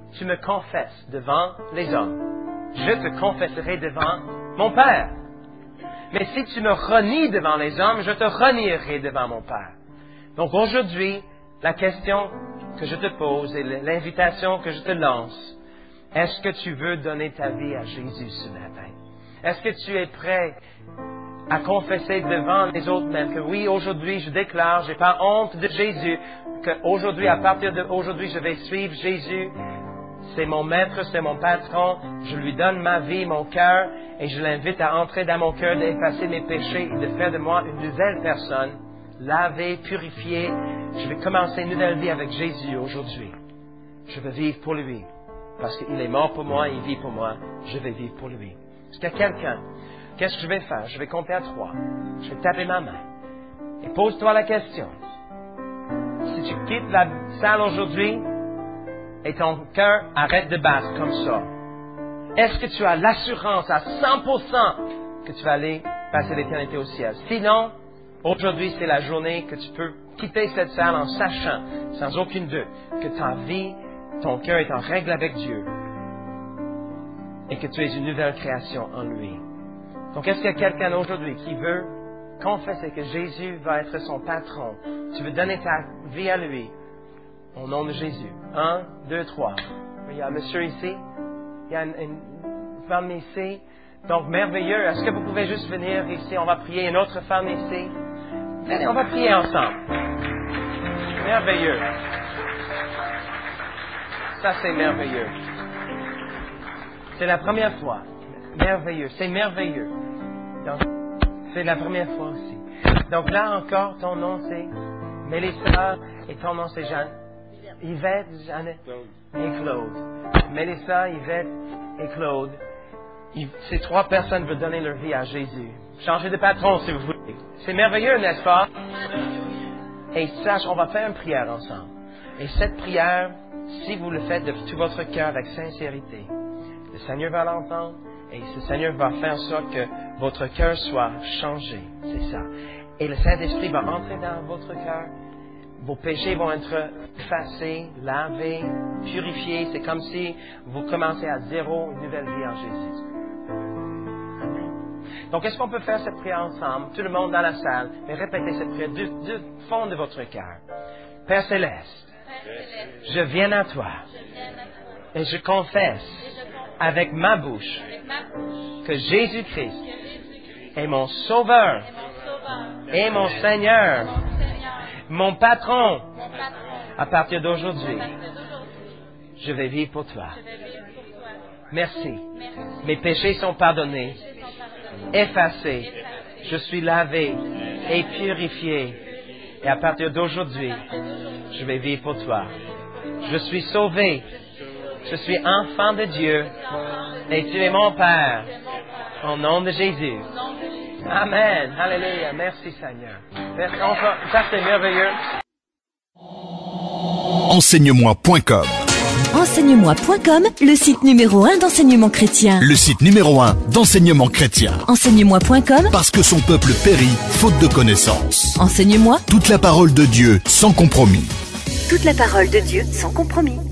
C: tu me confesses devant les hommes, je te confesserai devant mon Père. Mais si tu me renies devant les hommes, je te renierai devant mon Père. Donc aujourd'hui, la question que je te pose et l'invitation que je te lance, est-ce que tu veux donner ta vie à Jésus ce matin? Est-ce que tu es prêt à confesser devant les autres même que oui, aujourd'hui, je déclare, j'ai pas honte de Jésus, qu'aujourd'hui, à partir d'aujourd'hui, je vais suivre Jésus. C'est mon maître, c'est mon patron. Je lui donne ma vie, mon cœur, et je l'invite à entrer dans mon cœur, d'effacer mes péchés et de faire de moi une nouvelle personne, lavée, purifiée. Je vais commencer une nouvelle vie avec Jésus aujourd'hui. Je veux vivre pour lui. Parce qu'il est mort pour moi, il vit pour moi. Je vais vivre pour lui. Est-ce qu'il y a quelqu'un? Qu'est-ce que je vais faire? Je vais compter à 3. Je vais taper ma main. Et pose-toi la question. Si tu quittes la salle aujourd'hui et ton cœur arrête de battre comme ça, est-ce que tu as l'assurance à 100% que tu vas aller passer l'éternité au ciel? Sinon, aujourd'hui, c'est la journée que tu peux quitter cette salle en sachant, sans aucune doute, que ta vie, ton cœur est en règle avec Dieu et que tu es une nouvelle création en lui. Donc, est-ce qu'il y a quelqu'un aujourd'hui qui veut confesser que Jésus va être son patron? Tu veux donner ta vie à lui au nom de Jésus. 1, 2, 3. Il y a un monsieur ici. Il y a une femme ici. Donc, merveilleux. Est-ce que vous pouvez juste venir ici? On va prier. Une autre femme ici. Venez, on va prier ensemble. Merveilleux. Ça, c'est merveilleux. C'est la première fois. Merveilleux. C'est merveilleux. Donc, c'est la première fois aussi. Donc là encore, ton nom c'est Mélissa et ton nom c'est Jeanne. Yvette, Jeannette et Claude. Mélissa, Yvette et Claude. Ces 3 personnes veulent donner leur vie à Jésus. Changez de patron si vous voulez. C'est merveilleux, n'est-ce pas? Et sache, on va faire une prière ensemble. Et cette prière, si vous le faites de tout votre cœur avec sincérité, le Seigneur va l'entendre et le Seigneur va faire en sorte que votre cœur soit changé. C'est ça. Et le Saint-Esprit va entrer dans votre cœur. Vos péchés vont être effacés, lavés, purifiés. C'est comme si vous commencez à zéro une nouvelle vie en Jésus. Amen. Donc, est-ce qu'on peut faire cette prière ensemble, tout le monde dans la salle, mais répétez cette prière du fond de votre cœur. Père Céleste, je viens à toi et je confesse avec ma bouche que Jésus-Christ est mon Sauveur et mon Seigneur, mon patron. À partir d'aujourd'hui, je vais vivre pour toi. Merci. Mes péchés sont pardonnés, effacés. Je suis lavé et purifié. Et à partir d'aujourd'hui, je vais vivre pour toi. Je suis sauvé. Je suis enfant de Dieu. Et tu es mon Père. Au nom de Jésus. Amen. Alléluia. Merci Seigneur. Ça c'est merveilleux.
A: Enseigne-moi.com.
B: Enseigne-moi.com, le site numéro 1 d'enseignement chrétien.
A: Le site numéro 1 d'enseignement chrétien.
B: Enseigne-moi.com,
A: Parce que son peuple périt, faute de connaissance.
B: Enseigne-moi.
A: Toute la parole de Dieu, sans compromis.
B: Toute la parole de Dieu, sans compromis.